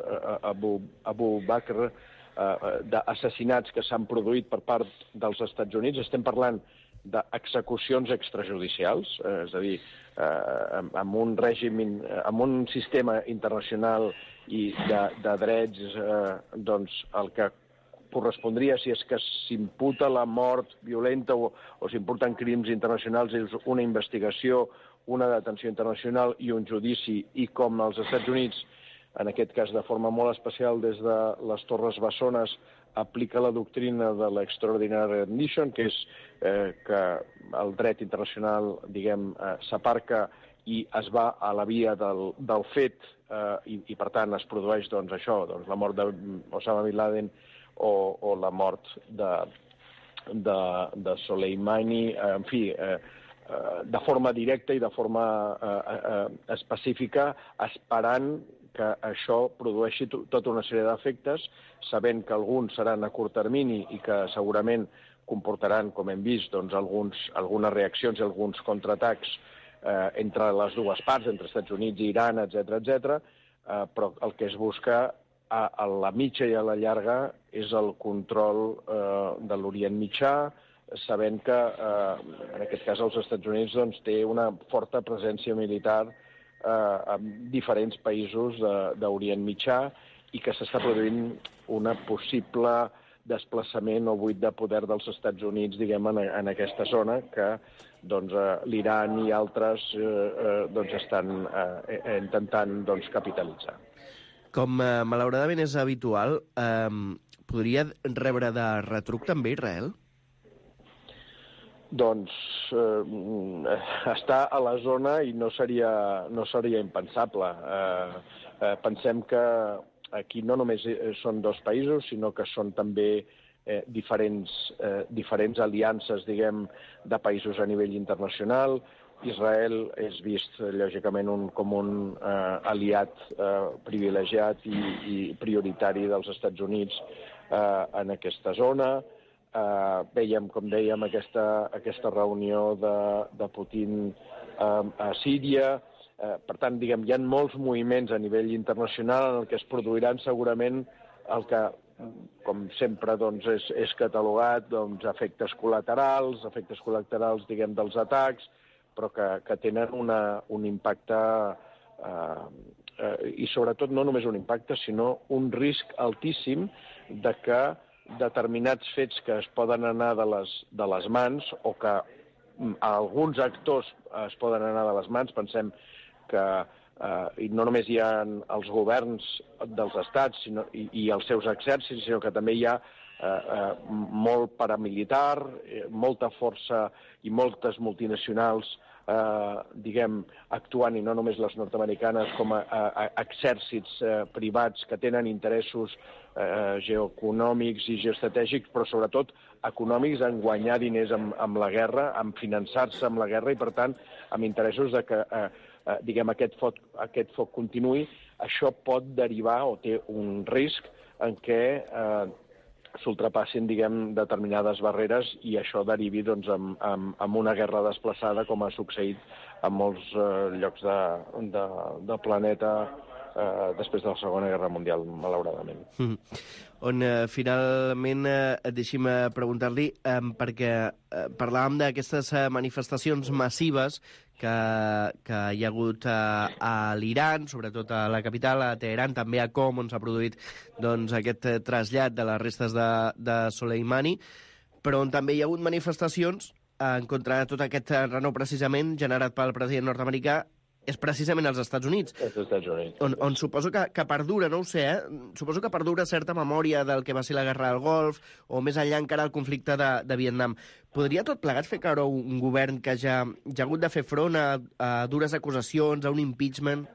Bakr, d'assassinats que s'han produït per part dels Estats Units, estem parlant d'execucions extrajudicials, és a dir, amb un règim, amb un sistema internacional i de drets, el que correspondria, si és que s'imputa la mort violenta o s'imputen crims internacionals, és una investigació, una detenció internacional i un judici, i com els Estats Units, en aquest cas de forma molt especial des de les Torres Bessones, aplica la doctrina de l'extraordinary rendition, que és que el dret internacional, diguem, s'aparca i es va a la via del fet, i per tant es produeix això, la mort d'Osama Bin Laden o la mort de Soleimani, en fi, de forma directa i de forma específica, esperant que això produeixi tota una sèrie d'efectes, sabent que alguns seran a curt termini i que segurament comportaran, com hem vist, algunes reaccions i alguns contraatacs entre les dues parts, entre Estats Units i Iran, etc. Però el que es busca a la mitja i a la llarga és el control de l'Orient Mitjà, sabent que, en aquest cas, els Estats Units té una forta presència militar amb diferents països d'Orient Mitjà i que s'està produint una possible desplaçament o buit de poder dels Estats Units, diguem, en aquesta zona, que doncs, l'Iran i altres estan intentant capitalitzar. Com malauradament és habitual, podria rebre de retruc també Israel? Doncs està a la zona i no seria impensable. Pensem que aquí no només són dos països, sinó que són també diferents aliances, diguem, de països a nivell internacional. Israel és vist, lògicament, com un aliat privilegiat i prioritari dels Estats Units en aquesta zona. Veiem, com dèiem, aquesta reunió de Putin a Síria. Per tant, diguem, hi ha molts moviments a nivell internacional en el que es produiran segurament el que, com sempre, doncs, és catalogat efectes col·laterals, diguem, dels atacs, però que tenen un impacte, i sobretot no només un impacte, sinó un risc altíssim de que determinats fets que es poden anar de les mans o que alguns actors es poden anar de les mans, pensem que no només hi ha els governs dels estats i els seus exèrcits, sinó que també hi ha molt paramilitar, molta força i moltes multinacionals diguem, actuant, i no només les nord-americanes, com a exèrcits privats que tenen interessos geoeconòmics i geoestratègics, però sobretot econòmics en guanyar diners amb la guerra, en finançar-se amb la guerra i, per tant, amb interessos de que diguem, aquest foc continuï. Això pot derivar o té un risc en què s'ultrapassin, diguem, determinades barreres i això derivi doncs, en una guerra desplaçada, com ha succeït en molts llocs del planeta després de la Segona Guerra Mundial, malauradament. On finalment deixi'm preguntar-li, perquè parlàvem d'aquestes manifestacions massives que hi ha hagut a l'Iran, sobretot a la capital, a Teheran, també a Qom, on s'ha produït doncs, aquest trasllat de les restes de Soleimani, però on també hi ha hagut manifestacions en contra de tot aquest renou precisament generat pel president nord-americà, és precisament als Estats Units. Els Estats Units. On suposo que perdura, no ho sé, suposo que perdura certa memòria del que va ser la Guerra del Golf, o més enllà encara el conflicte de Vietnam. Podria tot plegat fer caure un govern que ja ha hagut de fer front a dures acusacions, a un impeachment?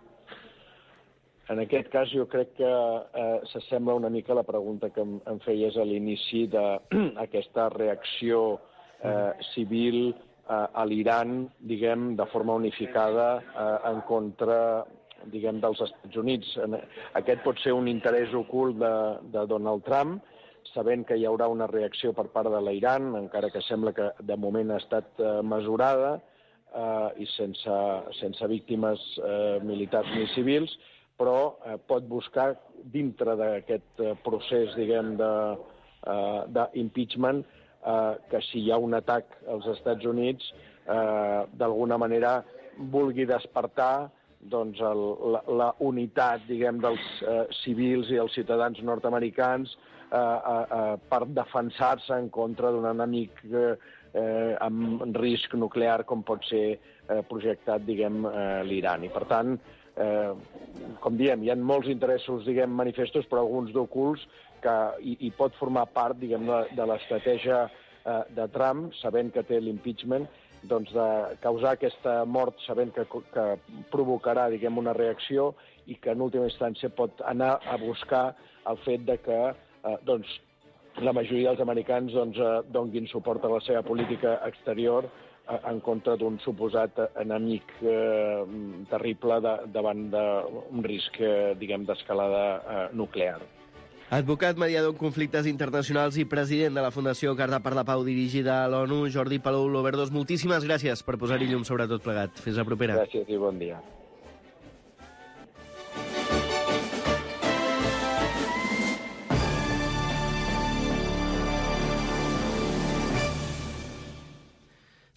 En aquest cas jo crec que s'assembla una mica a la pregunta que em feies a l'inici d'aquesta reacció civil a l'Iran, diguem, de forma unificada en contra, diguem, dels Estats Units. Aquest pot ser un interès ocult de Donald Trump, sabent que hi haurà una reacció per part de l'Iran, encara que sembla que de moment ha estat mesurada i sense víctimes militars ni civils, però pot buscar, dintre d'aquest procés, diguem, d'impeachment, que si hi ha un atac als Estats Units, d'alguna manera vulgui despertar doncs, la unitat, diguem, dels civils i els ciutadans nord-americans per defensar-se en contra d'un enemic amb risc nuclear com pot ser projectat, diguem, l'Iran. I, per tant, com diem, hi ha molts interessos, diguem, manifestos, però alguns d'ocults i pot formar part, diguem, de l'estratègia de Trump, sabent que té l'impeachment, doncs de causar aquesta mort, sabent que provocarà, diguem, una reacció i que en última instància pot anar a buscar el fet de que doncs, la majoria dels americans doncs, donguin suport a la seva política exterior en contra d'un suposat enemic terrible davant d'un risc, diguem, d'escalada nuclear. Advocat, mediador en conflictes internacionals i president de la Fundació Carta per la Pau dirigida a l'ONU, Jordi Palou Loverdos, moltíssimes gràcies per posar-hi llum sobre tot plegat. Fins la propera. Gràcies i bon dia.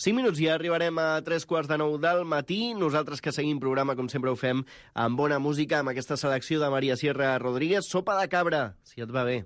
5 minuts i ja arribarem a 3:45 del matí. Nosaltres que seguim programa, com sempre ho fem, amb bona música, amb aquesta selecció de Maria Sierra Rodríguez. Sopa de cabra, si et va bé.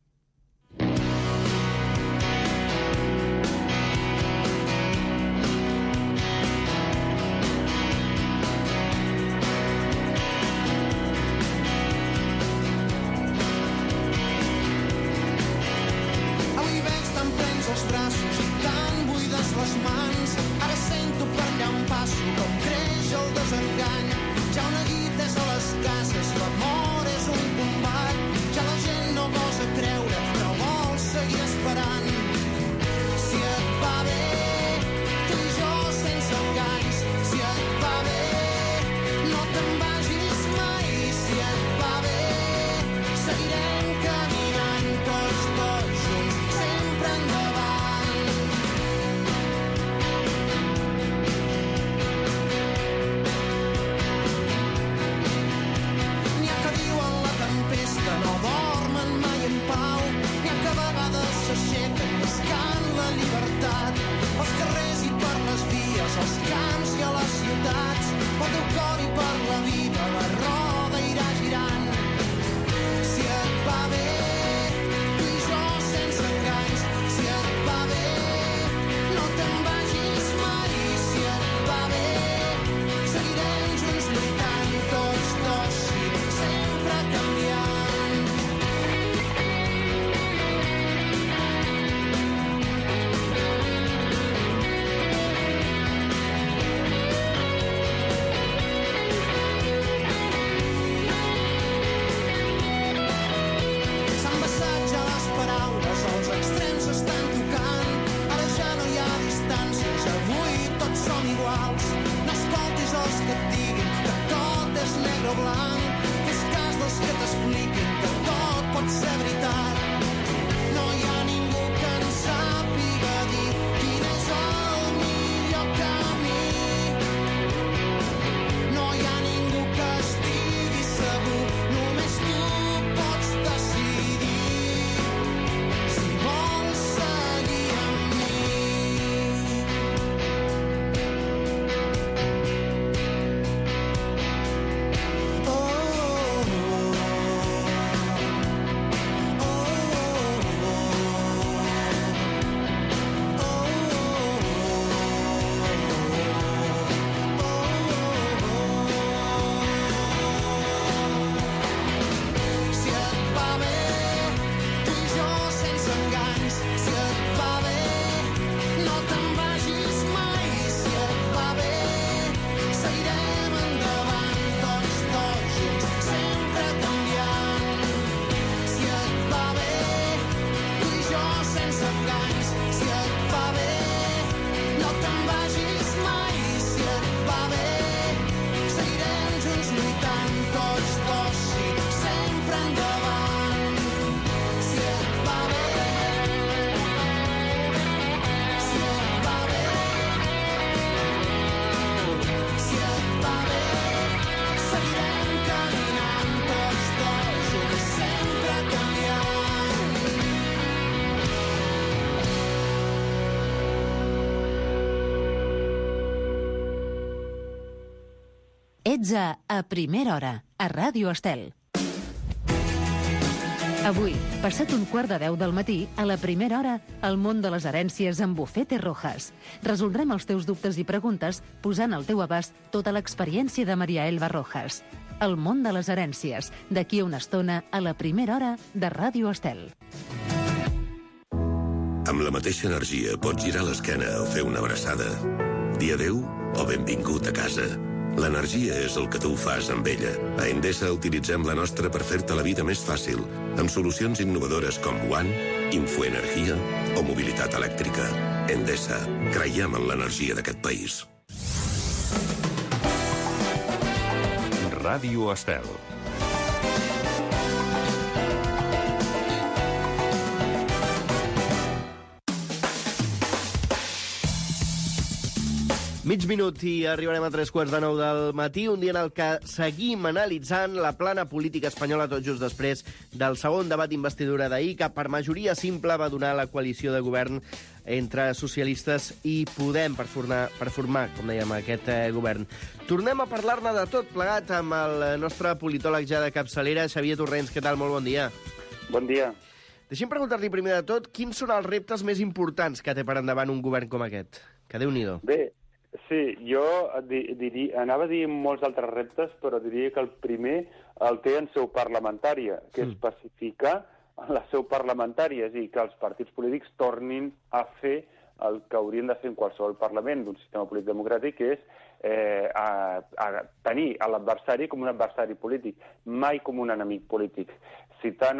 Ets a Primera Hora, a Ràdio Estel. Avui, passat 1:15 del matí, a la Primera Hora, el món de les herències amb Bufete Rojas. Resoldrem els teus dubtes i preguntes posant al teu abast tota l'experiència de Maria Elba Rojas. El món de les herències, d'aquí a una estona, a la Primera Hora de Ràdio Estel. Amb la mateixa energia pots girar l'esquena o fer una abraçada, dir adéu o benvingut a casa. L'energia és el que tu fas amb ella. A Endesa utilitzem la nostra per fer-te la vida més fàcil, amb solucions innovadores com One, Infoenergia o mobilitat elèctrica. Endesa, creiem en l'energia d'aquest país. Ràdio Estel. Mig minut i arribarem a 3:15 del matí, un dia en el que seguim analitzant la plana política espanyola tot just després del segon debat d'investidura d'ahir, que per majoria simple va donar la coalició de govern entre socialistes i Podem per formar, com dèiem, aquest govern. Tornem a parlar-ne de tot plegat amb el nostre politòleg ja de capçalera, Xavier Torrents. Què tal? Molt bon dia. Bon dia. Deixi'm preguntar-li primer de tot quins són els reptes més importants que té per endavant un govern com aquest. Que Déu-n'hi-do. Bé, sí, jo anava a dir molts altres reptes, però diria que el primer el té en seu parlamentària, que és pacificar la seu parlamentària, és a dir, que els partits polítics tornin a fer el que haurien de fer en qualsevol parlament d'un sistema polític democràtic, que és a tenir l'adversari com un adversari polític, mai com un enemic polític. Citant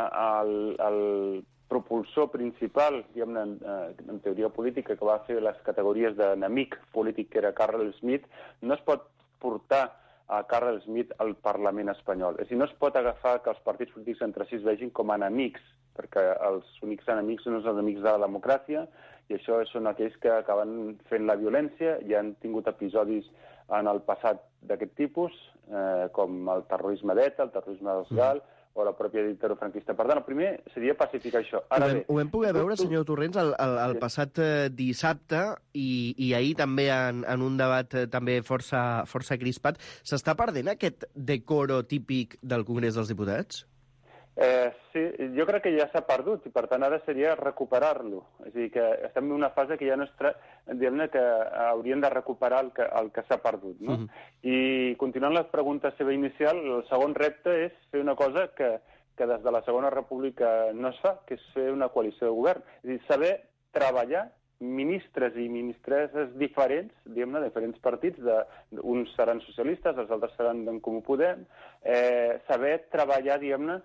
el propulsor principal, diguem-ne, en teoria política, que va fer les categories d'enemic polític, que era Carl Schmitt, no es pot portar a Carl Schmitt al Parlament espanyol. És a dir, no es pot agafar que els partits polítics entre si es vegin com a enemics, perquè els únics enemics són els enemics de la democràcia, i això són aquells que acaben fent la violència, i han tingut episodis en el passat d'aquest tipus, com el terrorisme d'ETA, el terrorisme dels GAL, o la pròpia dictadura franquista. Per tant, el primer seria pacificar això. Ara bé, ho vam poder veure, senyor Torrents, el passat dissabte i ahir també en un debat també força crispat. S'està perdent aquest decoro típic del Congrés dels Diputats? Sí, jo crec que ja s'ha perdut i, per tant, ara seria recuperar-lo. És a dir, que estem en una fase que ja no diguem-ne que haurien de recuperar el que s'ha perdut, no? I continuant la pregunta seva inicial, el segon repte és fer una cosa que des de la Segona República no es fa, que és fer una coalició de govern. És a dir, saber treballar ministres i ministresses diferents, diguem-ne, diferents partits, uns seran socialistes, els altres seran d'en Comú Podem, saber treballar, diguem-ne,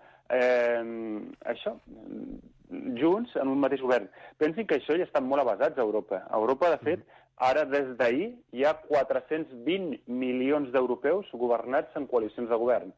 això, junts en un mateix govern. Pensin que això ja estan molt avasats a Europa. A Europa, de fet, ara des d'ahir hi ha 420 milions d'europeus governats en coalicions de govern.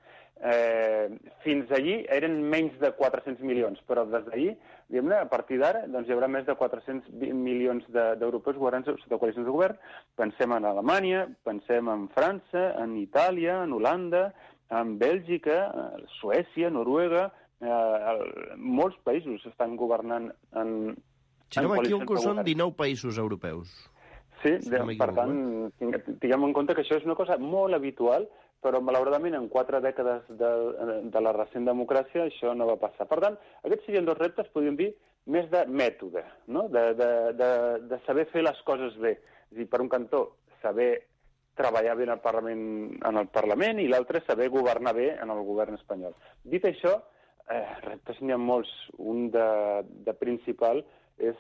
Fins allí eren menys de 400 milions, però des d'ahir, diguem-ne, a partir d'ara, doncs hi haurà més de 420 milions d'europeus governants sota coalicions de govern. Pensem en Alemanya, pensem en França, en Itàlia, en Holanda, en Bèlgica, Suècia, Noruega, molts països estan governant en aquí són 19 països europeus. Sí, per tant, tinguem en compte que això és una cosa molt habitual, però malauradament en 4 dècades de la recent democràcia això no va passar. Per tant, aquests serien dos reptes, podríem dir, més de mètode, no? De saber fer les coses bé. És a dir, per un cantó, saber treballar bé en el Parlament i l'altre saber governar bé en el govern espanyol. Dit això, reptes n'hi ha molts. Un de principal és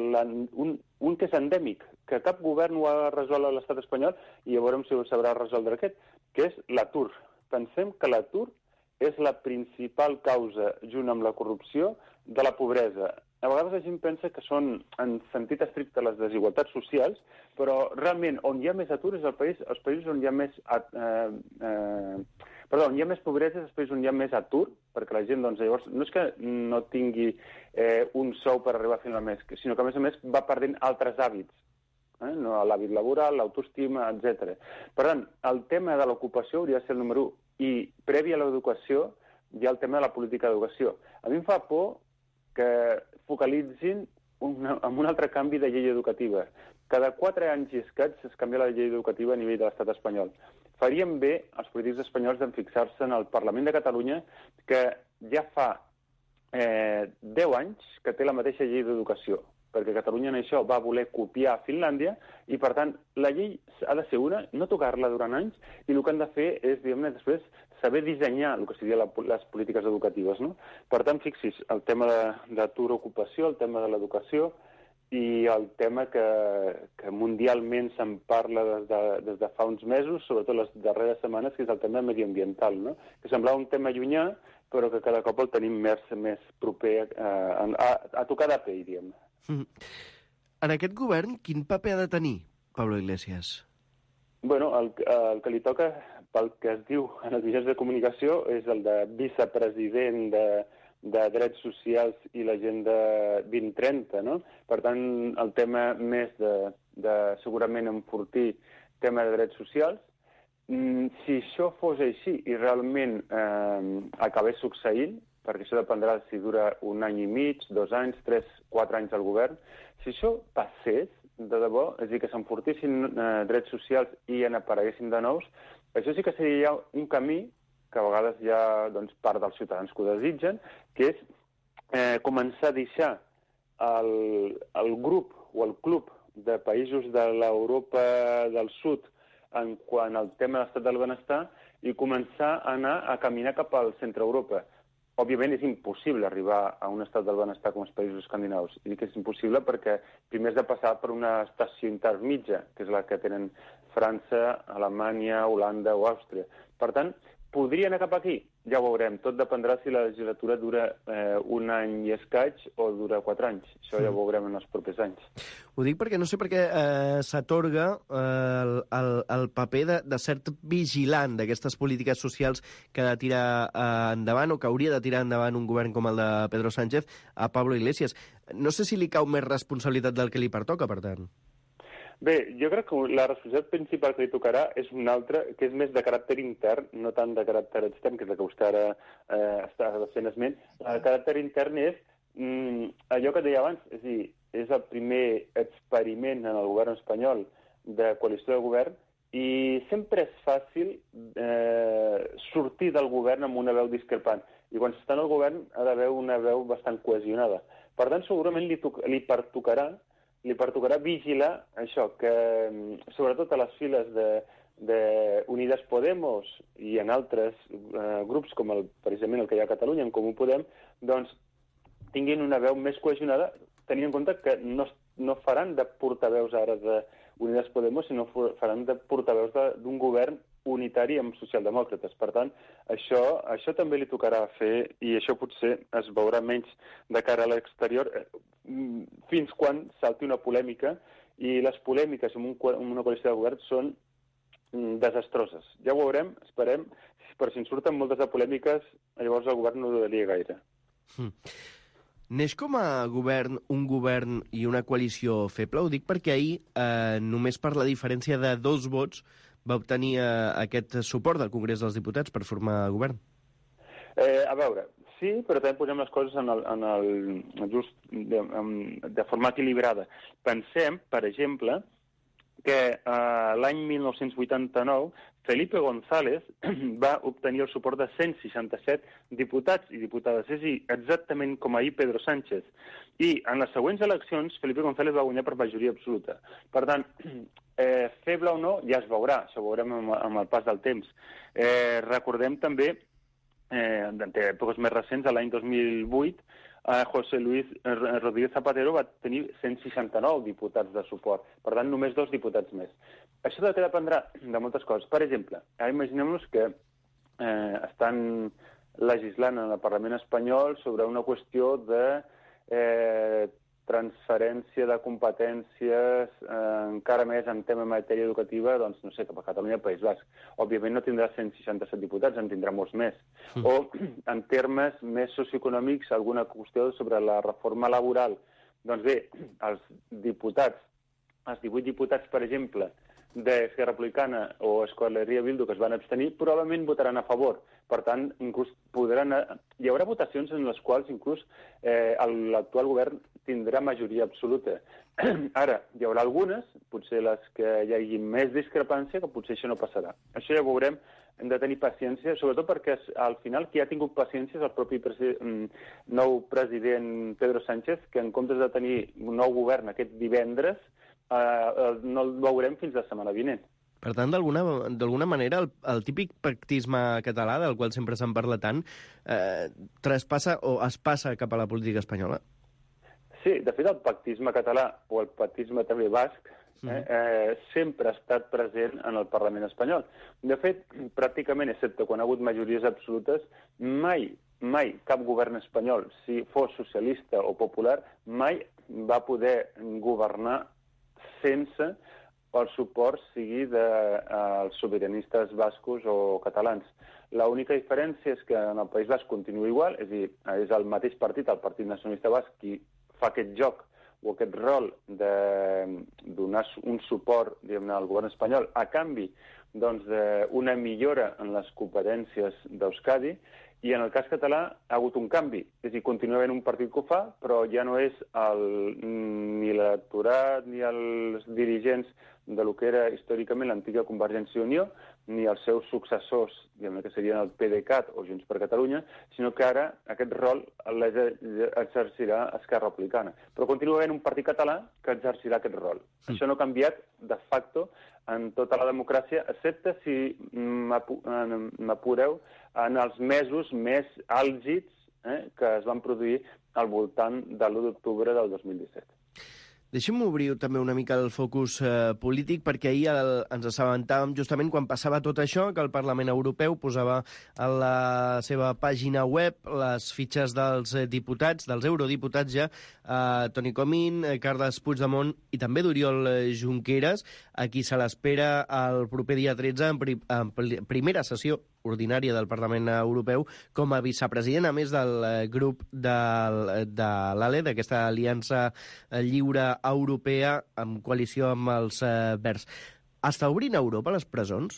un que és endèmic, que cap govern ho ha resolt a l'estat espanyol i ja veurem si ho sabrà resoldre aquest, que és l'atur. Pensem que l'atur és la principal causa, junt amb la corrupció, de la pobresa. A vegades la gent pensa que són, en sentit estricte, les desigualtats socials, però realment on hi ha més atur és els països on hi ha més... on hi ha més pobresa és els països on hi ha més atur, perquè la gent, doncs, llavors, no és que no tingui un sou per arribar a final de mes, sinó que, a més, va perdent altres hàbits. No, l'hàbit laboral, l'autoestima, etc. Per tant, el tema de l'ocupació hauria de ser el número 1. I previ a l'educació hi ha el tema de la política d'educació. A mi em fa por que focalitzin en un altre canvi de llei educativa. Cada 4 anys i escaig es canvia la llei educativa a nivell de l'estat espanyol. Faríem bé els polítics espanyols de fixar-se en el Parlament de Catalunya, que ja fa 10 anys que té la mateixa llei d'educació, perquè Catalunya en això va voler copiar Finlàndia i, per tant, la llei ha de ser una, no tocar-la durant anys, i el que han de fer és, diguem-ne, després saber dissenyar el que serien les polítiques educatives, no? Per tant, fixis, el tema d'atur-ocupació, el tema de l'educació i el tema que mundialment se'n parla des de fa uns mesos, sobretot les darreres setmanes, que és el tema mediambiental, no? Que semblava un tema llunyà, però que cada cop el tenim més proper a tocar de pell, diguem-ne. En aquest govern, quin paper ha de tenir Pablo Iglesias? Bueno, el que li toca, pel que es diu en els mitjans de comunicació, és el de vicepresident de drets socials i l'agenda 2030, no? Per tant, el tema més de segurament enfortir tema de drets socials. Si això fos així i realment acabés succeint, perquè això dependrà si dura un any i mig, 2 anys, 3, 4 anys al govern, si això passés, de debò, és a dir, que s'enfortissin drets socials i en apareguessin de nous, això sí que seria un camí que a vegades hi ha part dels ciutadans que ho desitgen, que és començar a deixar el grup o el club de països de l'Europa del Sud en quant al tema de l'estat del benestar i començar a anar a caminar cap al centre-Europa. Òbviament és impossible arribar a un estat del benestar com els països escandinaus. I dic que és impossible perquè primer has de passar per una estació intermitja, que és la que tenen França, Alemanya, Holanda o Àustria. Per tant, podria anar cap aquí? Ja ho veurem. Tot dependrà si la legislatura dura un any i escaig o dura 4 anys. Això ja ho veurem en els propers anys. Ho dic perquè no sé per què s'atorga el paper de cert vigilant d'aquestes polítiques socials que ha de tirar endavant o que hauria de tirar endavant un govern com el de Pedro Sánchez a Pablo Iglesias. No sé si li cau més responsabilitat del que li pertoca, per tant. Bé, jo crec que la responsabilitat principal que li tocarà és una altra, que és més de caràcter intern, no tant de caràcter extern, que és la que vostè ara està fent esment. El caràcter intern és allò que et deia abans, és a dir, és el primer experiment en el govern espanyol de coalició de govern i sempre és fàcil sortir del govern amb una veu discrepant. I quan s'està en el govern ha d'haver una veu bastant cohesionada. Per tant, segurament li pertocarà vigilar això, que sobretot a les files de Unides Podemos i en altres grups, com precisament el que hi ha a Catalunya, en Comú Podem, doncs tinguin una veu més cohesionada, tenint en compte que no faran de portaveus ara de Unides Podemos, sinó faran de portaveus d'un govern unitari amb socialdemòcrates. Per tant, això també li tocarà fer i això potser es veurà menys de cara a l'exterior fins quan salti una polèmica i les polèmiques en una coalició de govern són desastroses. Ja ho veurem, esperem, però si en surten moltes de polèmiques, llavors el govern no duraria gaire. Neix com a govern un govern i una coalició feble? Ho dic perquè ahir, només per la diferència de 2 vots, va obtenir aquest suport del Congrés dels Diputats per formar govern. A veure, sí, però també posem les coses de forma equilibrada. Pensem, per exemple, que l'any 1989 Felipe González va obtenir el suport de 167 diputats i diputades, és a dir, exactament com ahir Pedro Sánchez. I en les següents eleccions Felipe González va guanyar per majoria absoluta. Per tant, feble o no, ja es veurà, això ho veurem amb el pas del temps. Recordem també, en èpoques més recents, l'any 2008, José Luis Rodríguez Zapatero va tenir 169 diputats de suport. Per tant, només 2 diputats més. Això dependrà de moltes coses. Per exemple, imaginem-nos que estan legislant en el Parlament espanyol sobre una qüestió de transferència de competències encara més en tema de matèria educativa, doncs, no sé, cap a Catalunya, País Basc. Òbviament no tindrà 167 diputats, en tindrà molts més. O, en termes més socioeconòmics, alguna qüestió sobre la reforma laboral. Doncs bé, els 18 diputats, per exemple, d'Esquerra Republicana o Esquerra Bildu que es van abstenir, probablement votaran a favor. Per tant, inclús hi haurà votacions en les quals inclús l'actual govern tindrà majoria absoluta. Ara, hi haurà algunes, potser les que hi hagi més discrepància, que potser això no passarà. Això ja ho veurem, hem de tenir paciència, sobretot perquè al final qui ha tingut paciència és el propi nou president Pedro Sánchez, que en comptes de tenir un nou govern aquest divendres, no el veurem fins la setmana vinent. Per tant, d'alguna manera, el típic pactisme català, del qual sempre se'n parla tant, traspassa o es passa cap a la política espanyola? Sí, de fet, el pactisme català o el pactisme també basc sempre ha estat present en el Parlament espanyol. De fet, pràcticament, excepte quan ha hagut majories absolutes, mai cap govern espanyol, si fos socialista o popular, mai va poder governar sense el suport sigui dels sobiranistes bascos o catalans. L'única diferència és que en el País Basc continua igual, és a dir, és el mateix partit, el Partit Nacionalista Basc, qui fa aquest joc o aquest rol de donar un suport, diguem-ne, al govern espanyol a canvi doncs, d'una millora en les competències d'Euskadi, i en el cas català ha hagut un canvi. És a dir, continua havent un partit que ho fa, però ja no és ni l'electorat ni els dirigents de lo que era històricament l'antiga Convergència i Unió, ni els seus successors, diguem-ne, que serien el PDeCAT o Junts per Catalunya, sinó que ara aquest rol l'exercirà Esquerra Republicana. Però continua havent un partit català que exercirà aquest rol. Això no ha canviat de facto en tota la democràcia, excepte si m'apureu en els mesos més àlgids que es van produir al voltant de l'1 d'octubre del 2017. Deixem obrir també una mica el focus polític, perquè ahir ens assabentàvem justament quan passava tot això, que el Parlament Europeu posava a la seva pàgina web les fitxes dels diputats, dels eurodiputats ja, Toni Comín, Carles Puigdemont i també d'Oriol Junqueras, a qui se l'espera el proper dia 13 en primera sessió ordinària del Parlament Europeu com a vicepresident, a més del grup de l'ALE, d'aquesta Aliança Lliure Europea en coalició amb els Verds. Està obrint Europa les presons?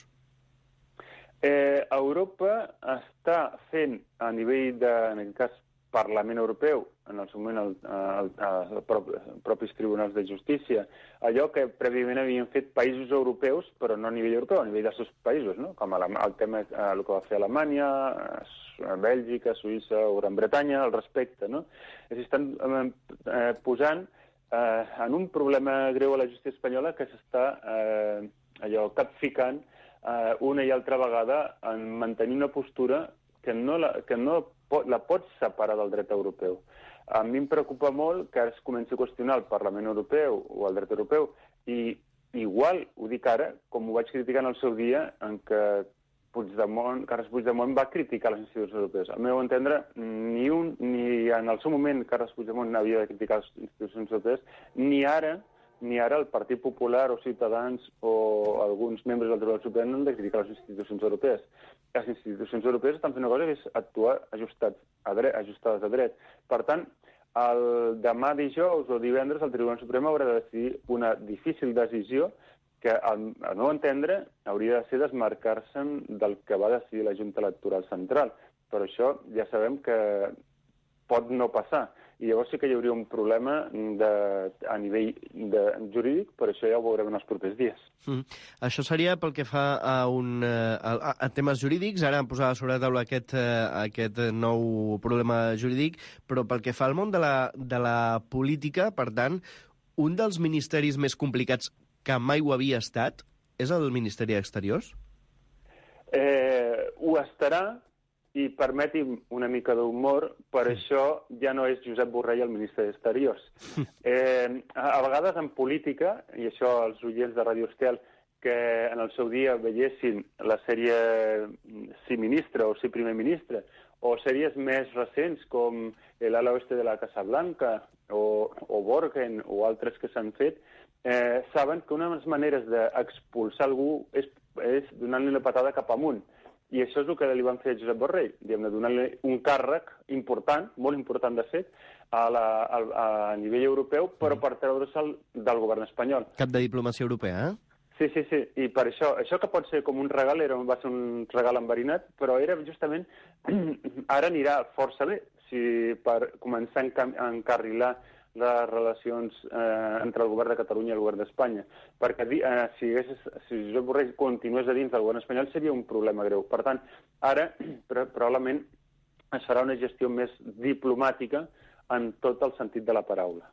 Europa està fent a nivell de, en aquest cas, Parlament Europeu, en el seu moment els propis tribunals de justícia, allò que prèviament havien fet països europeus, però no a nivell europeu, a nivell dels seus països, no? Com el tema, el que va fer Alemanya, Bèlgica, Suïssa o Gran Bretanya, al respecte, no? Estan posant en un problema greu a la justícia espanyola que s'està capficant una i altra vegada en mantenir una postura que no la pots separar del dret europeu. A mi em preocupa molt que es comenci a qüestionar el Parlament Europeu o el dret europeu, i igual, ho dic ara, com ho vaig criticar en el seu dia, en què Carles Puigdemont va criticar les institucions europees. Al meu entendre, ni en el seu moment Carles Puigdemont havia de criticar les institucions europees, ni ara el Partit Popular o Ciutadans o alguns membres del Tribunal Suprem no han de criticar les institucions europees. Les institucions europees estan fent una cosa que és actuar ajustades a dret. Per tant, demà dijous o divendres el Tribunal Suprem haurà de decidir una difícil decisió que, al meu entendre, hauria de ser desmarcar-se del que va decidir la Junta Electoral Central. Però això ja sabem que pot no passar. I llavors sí que hi hauria un problema a nivell jurídic, però això ja ho veurem en els propers dies. Això seria pel que fa a temes jurídics. Ara em posava sobre la taula aquest nou problema jurídic, però pel que fa al món de la política, per tant, un dels ministeris més complicats que mai ho havia estat és el Ministeri d'Exteriors? Ho estarà, i permeti'm una mica d'humor, per això ja no és Josep Borrell el ministre d'Exteriors. A vegades en política, i això els oients de Radio Estel, que en el seu dia veiessin la sèrie Sí ministre o Sí primer ministre, o sèries més recents com El ala oeste de la Casa Blanca o Borgen o altres que s'han fet, saben que una de les maneres d'expulsar algú és donant-li una patada cap amunt. I això és el que li van fer a Josep Borrell, donant-li un càrrec important, molt important de fet, a nivell europeu, però per treure-se'l del govern espanyol. Cap de diplomàcia europea, Sí, i per això que pot ser com un regal, va ser un regal enverinat, però era justament, ara anirà força bé, si per començar a encarrilar les relacions entre el govern de Catalunya i el govern d'Espanya. Perquè si Josep Borrell continués a dins del govern espanyol seria un problema greu. Per tant, ara probablement es farà una gestió més diplomàtica en tot el sentit de la paraula.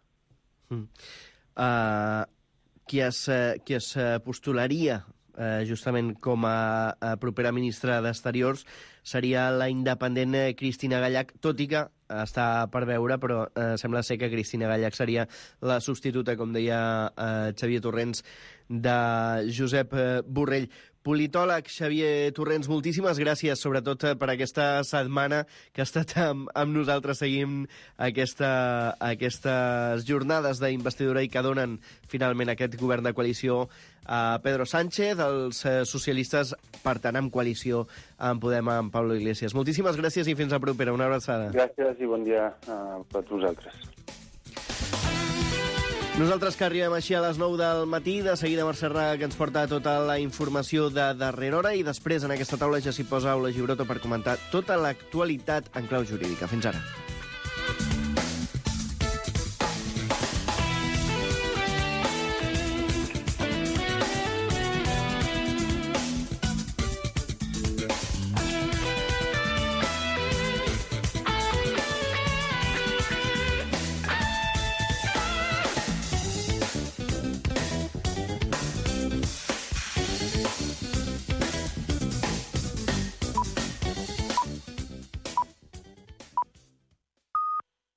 Qui es postularia justament com a propera ministra d'Exteriors seria la independent Cristina Gallach, tot i que està per veure, però sembla ser que Cristina Gallach seria la substituta, com deia Xavier Torrents, de Josep Borrell. Politòleg Xavier Torrents, moltíssimes gràcies, sobretot per aquesta setmana que ha estat amb nosaltres seguint aquestes jornades d'investidura i que donen finalment aquest govern de coalició a Pedro Sánchez, els socialistes per tant en coalició en Podem amb Pablo Iglesias. Moltíssimes gràcies i fins a propera. Una abraçada. Gràcies i bon dia a tots vosaltres. Nosaltres que arribem així a les 9 del matí, de seguida Mercè Raga, que ens porta tota la informació de darrera hora, i després en aquesta taula ja s'hi posa Aula Gibrotto per comentar tota l'actualitat en clau jurídica. Fins ara.